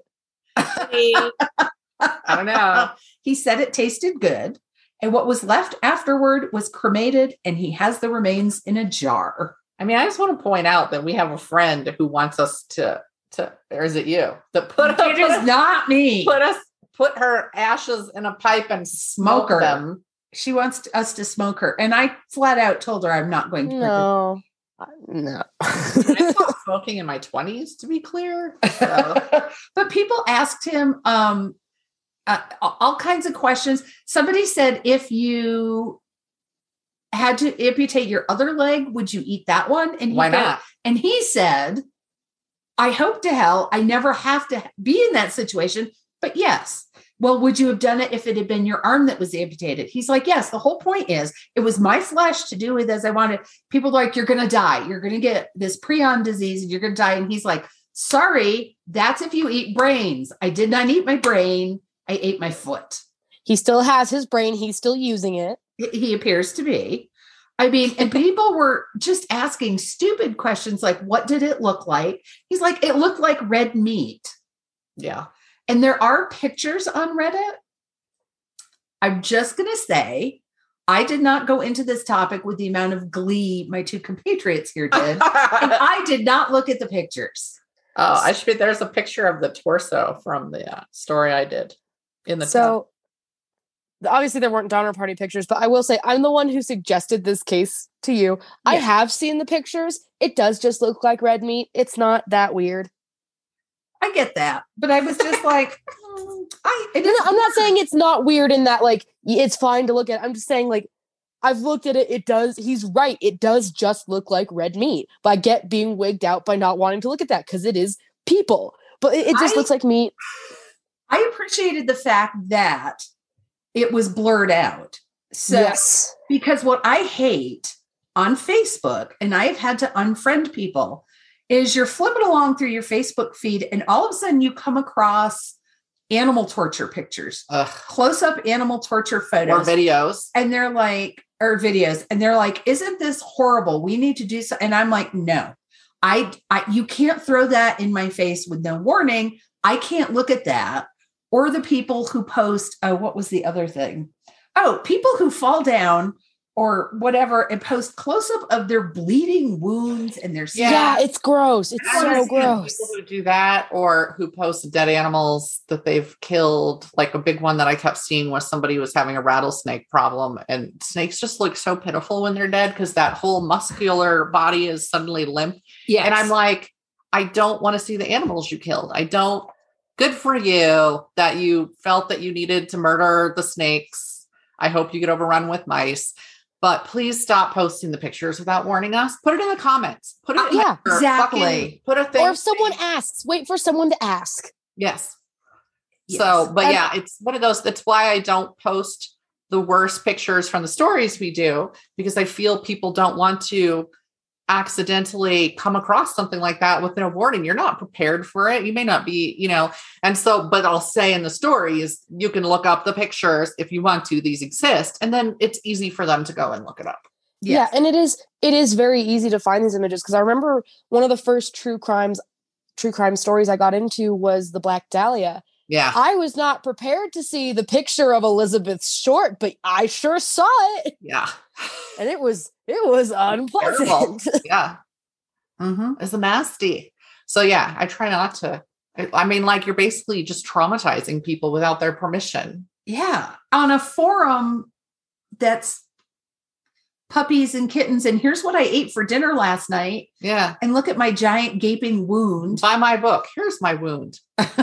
I don't know. He said it tasted good. And what was left afterward was cremated, and he has the remains in a jar. I mean, I just want to point out that we have a friend who wants us to, to or is it you? To put, It put is us, not me. put us, put her ashes in a pipe and smoke Smoke her. them. She wants us to smoke her. And I flat out told her I'm not going to. No. Uh, No. I stopped smoking in my twenties, to be clear. So. But people asked him um, uh, all kinds of questions. Somebody said, if you had to amputate your other leg, would you eat that one? And he Why said- not? And he said, I hope to hell I never have to be in that situation. But yes. Well, would you have done it if it had been your arm that was amputated? He's like, yes, the whole point is it was my flesh to do with as I wanted. People are like, you're going to die. You're going to get this prion disease and you're going to die. And he's like, sorry, that's if you eat brains. I did not eat my brain. I ate my foot. He still has his brain. He's still using it. He appears to be. I mean, and people were just asking stupid questions like, what did it look like? He's like, it looked like red meat. Yeah. And there are pictures on Reddit. I'm just going to say, I did not go into this topic with the amount of glee my two compatriots here did. And I did not look at the pictures. Oh, I should be. There's a picture of the torso from the uh, story I did in the So obviously there weren't Donner Party pictures, but I will say I'm the one who suggested this case to you. I Yeah. have seen the pictures. It does just look like red meat. It's not that weird. I get that. But I was just like, mm, I, it No, is no, I'm not weird. saying it's not weird in that like y- it's fine to look at. I'm just saying like I've looked at it. It does. He's right. It does just look like red meat. But I get being wigged out by not wanting to look at that because it is people. But it, it just I- looks like meat. I appreciated the fact that it was blurred out. So, yes. because what I hate on Facebook, and I've had to unfriend people, is you're flipping along through your Facebook feed and all of a sudden you come across animal torture pictures, Ugh. close-up animal torture Or photos. videos. And they're like, or videos, and they're like, isn't this horrible? We need to do so. And I'm like, no, I, I, you can't throw that in my face with no warning. I can't look at that. Or the people who post, oh, what was the other thing? Oh, people who fall down or whatever and post close-up of their bleeding wounds and their Yeah, Yeah. it's gross. It's I so understand gross. People who do that or who post dead animals that they've killed. Like a big one that I kept seeing was somebody was having a rattlesnake problem, and snakes just look so pitiful when they're dead because that whole muscular body is suddenly limp. Yeah. And I'm like, I don't want to see the animals you killed. I don't. Good for you that you felt that you needed to murder the snakes. I hope you get overrun with mice. But please stop posting the pictures without warning us. Put it in the comments. Put it Uh, in yeah, your exactly. fucking- put a thing. Or if someone asks, wait for someone to ask. Yes. Yes. So, but And- yeah, it's one of those. That's why I don't post the worst pictures from the stories we do, because I feel people don't want to accidentally come across something like that with no warning. You're not prepared for it. You may not be, you know, and so, but I'll say in the stories, you can look up the pictures if you want to, these exist. And then it's easy for them to go and look it up. Yes. Yeah, and it is it is very easy to find these images because I remember one of the first true crimes true crime stories I got into was the Black Dahlia. Yeah. I was not prepared to see the picture of Elizabeth Short, but I sure saw it, Yeah. and it was it was Terrible. unpleasant. Yeah. Mm-hmm. It's nasty. So yeah, I try not to. I, I mean, like you're basically just traumatizing people without their permission. Yeah. On a forum that's puppies and kittens. And here's what I ate for dinner last night. Yeah. And look at my giant gaping wound. Buy my book. Here's my wound.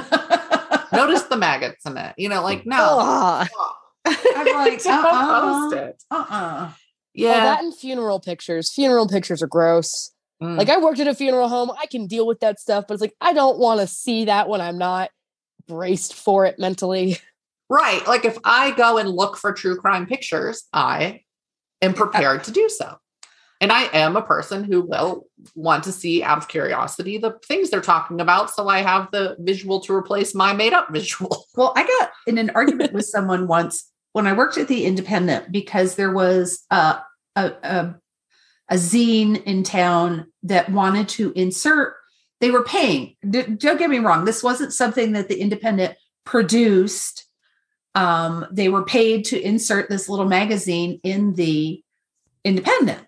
Notice the maggots in it. You know, like no. Ugh. I'm like, Don't uh-uh. post it. Uh-uh. Yeah. Well, that and funeral pictures. Funeral pictures are gross. Mm. Like I worked at a funeral home. I can deal with that stuff, but it's like I don't want to see that when I'm not braced for it mentally. Right. Like if I go and look for true crime pictures, I am prepared to do so. And I am a person who will want to see out of curiosity the things they're talking about. So I have the visual to replace my made up visual. Well, I got in an argument with someone once when I worked at the Independent because there was a, a, a, a zine in town that wanted to insert, they were paying. D- don't get me wrong. This wasn't something that the Independent produced. Um, they were paid to insert this little magazine in the Independent.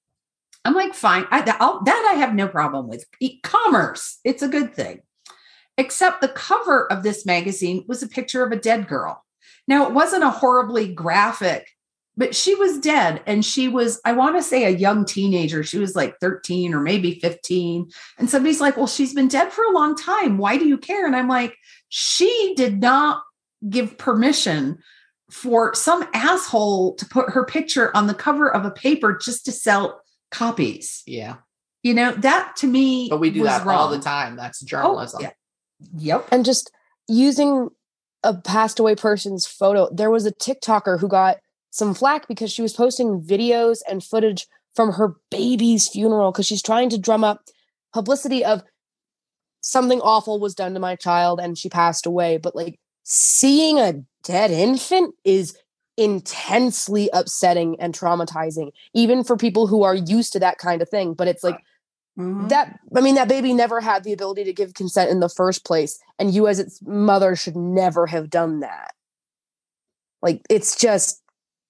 I'm like, fine. I, I'll, that I have no problem with. E-commerce, it's a good thing. Except the cover of this magazine was a picture of a dead girl. Now, it wasn't a horribly graphic, but she was dead. And she was, I want to say, a young teenager. She was like thirteen or maybe fifteen. And somebody's like, well, she's been dead for a long time. Why do you care? And I'm like, she did not give permission for some asshole to put her picture on the cover of a paper just to sell copies. Yeah. You know, that to me, But we do was that wrong. all the time. That's journalism. Oh, yeah. Yep. And just using a passed away person's photo. There was a TikToker who got some flack because she was posting videos and footage from her baby's funeral because she's trying to drum up publicity of something awful was done to my child and she passed away. But like seeing a dead infant is intensely upsetting and traumatizing, even for people who are used to that kind of thing. But it's like, Mhm. that, I mean, that baby never had the ability to give consent in the first place. And you as its mother should never have done that. Like, it's just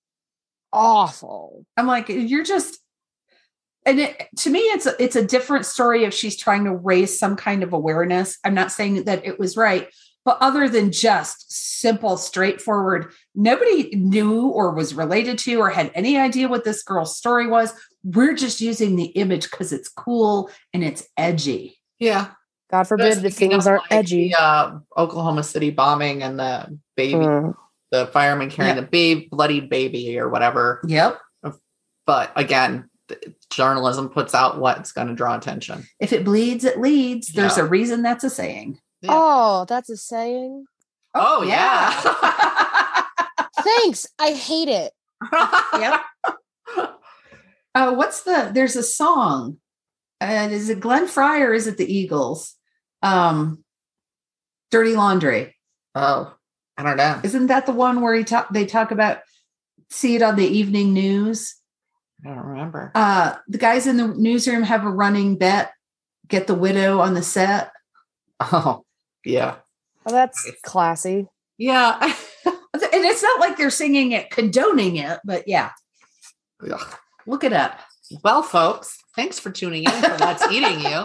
awful. I'm like, you're just, and it, to me, it's a, it's a different story if she's trying to raise some kind of awareness. I'm not saying that it was right, but other than just simple, straightforward, nobody knew or was related to or had any idea what this girl's story was. We're just using the image because it's cool and it's edgy. Yeah. God forbid if Speaking things of, aren't like, edgy. The, uh, Oklahoma City bombing and the baby, Mm. the fireman carrying Yeah. the baby, bloodied baby or whatever. Yep. But again, th- journalism puts out what's going to draw attention. If it bleeds, it leads. There's Yeah. a reason that's a saying. Yeah. Oh, that's a saying. Oh, yeah. Thanks. I hate it. Yep. Uh, what's the, there's a song. Uh, is it Glenn Fry or is it the Eagles? Um, Dirty Laundry. Oh, I don't know. Isn't that the one where he talk, they talk about, see it on the evening news? I don't remember. Uh, the guys in the newsroom have a running bet, get the widow on the set. Oh, yeah. Oh, that's classy. Yeah. And it's not like they're singing it, condoning it, but yeah. Ugh. Look it up. Well, folks, thanks for tuning in for What's Eating You.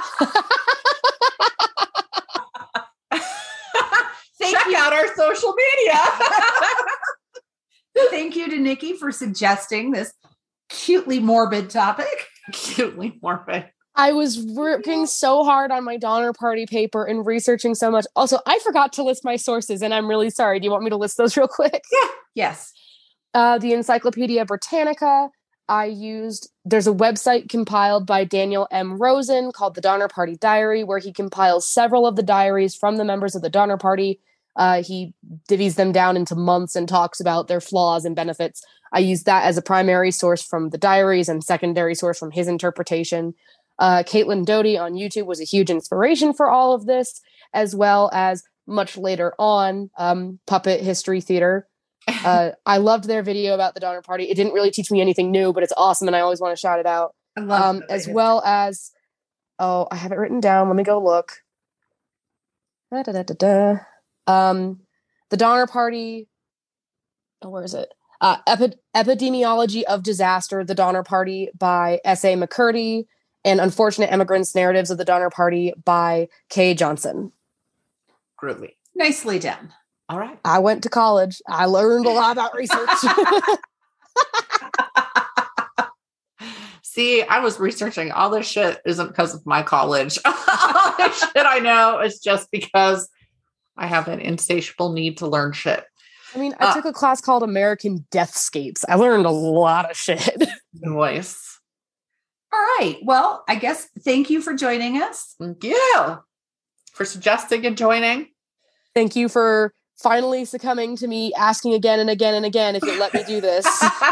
Thank Check you. out our social media. Thank you to Nikki for suggesting this cutely morbid topic. Cutely morbid. I was working so hard on my Donner Party paper and researching so much. Also, I forgot to list my sources, and I'm really sorry. Do you want me to list those real quick? Yeah. Yes. Uh, the Encyclopedia Britannica. I used, there's a website compiled by Daniel M. Rosen called the Donner Party Diary, where he compiles several of the diaries from the members of the Donner Party. Uh, he divvies them down into months and talks about their flaws and benefits. I used that as a primary source from the diaries and secondary source from his interpretation. Uh, Caitlin Doty on YouTube was a huge inspiration for all of this, as well as much later on, um, Puppet History Theater. Uh, I loved their video about the Donner Party. It didn't really teach me anything new, but it's awesome, and I always want to shout it out. I love Um, Puppet as History. well as, oh, I have it written down. Let me go look. Da, da, da, da, da. Um, the Donner Party. Oh, where is it? Uh, Epi- Epidemiology of Disaster, The Donner Party by S A McCurdy, and Unfortunate Immigrants, Narratives of the Donner Party by Kay Johnson. Groovy. Nicely done. All right. I went to college. I learned a lot about research. See, I was researching all this shit isn't because of my college. All this shit I know is just because I have an insatiable need to learn shit. I mean, I Uh, took a class called American Deathscapes. I learned a lot of shit. Voice. All right. Well, I guess thank you for joining us. Thank you for suggesting and joining. Thank you for finally succumbing to me asking again and again and again if you'll let me do this.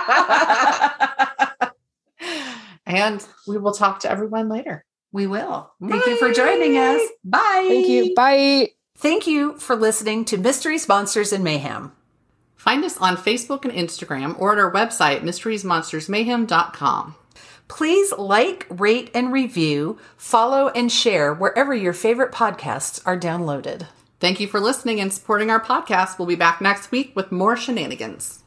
And we will talk to everyone later. We will. Thank you for joining us. Bye. Thank you. Bye. Thank you for listening to Mysteries, Monsters, and Mayhem. Find us on Facebook and Instagram or at our website, mysteries monsters mayhem dot com. Please like, rate, and review, follow, and share wherever your favorite podcasts are downloaded. Thank you for listening and supporting our podcast. We'll be back next week with more shenanigans.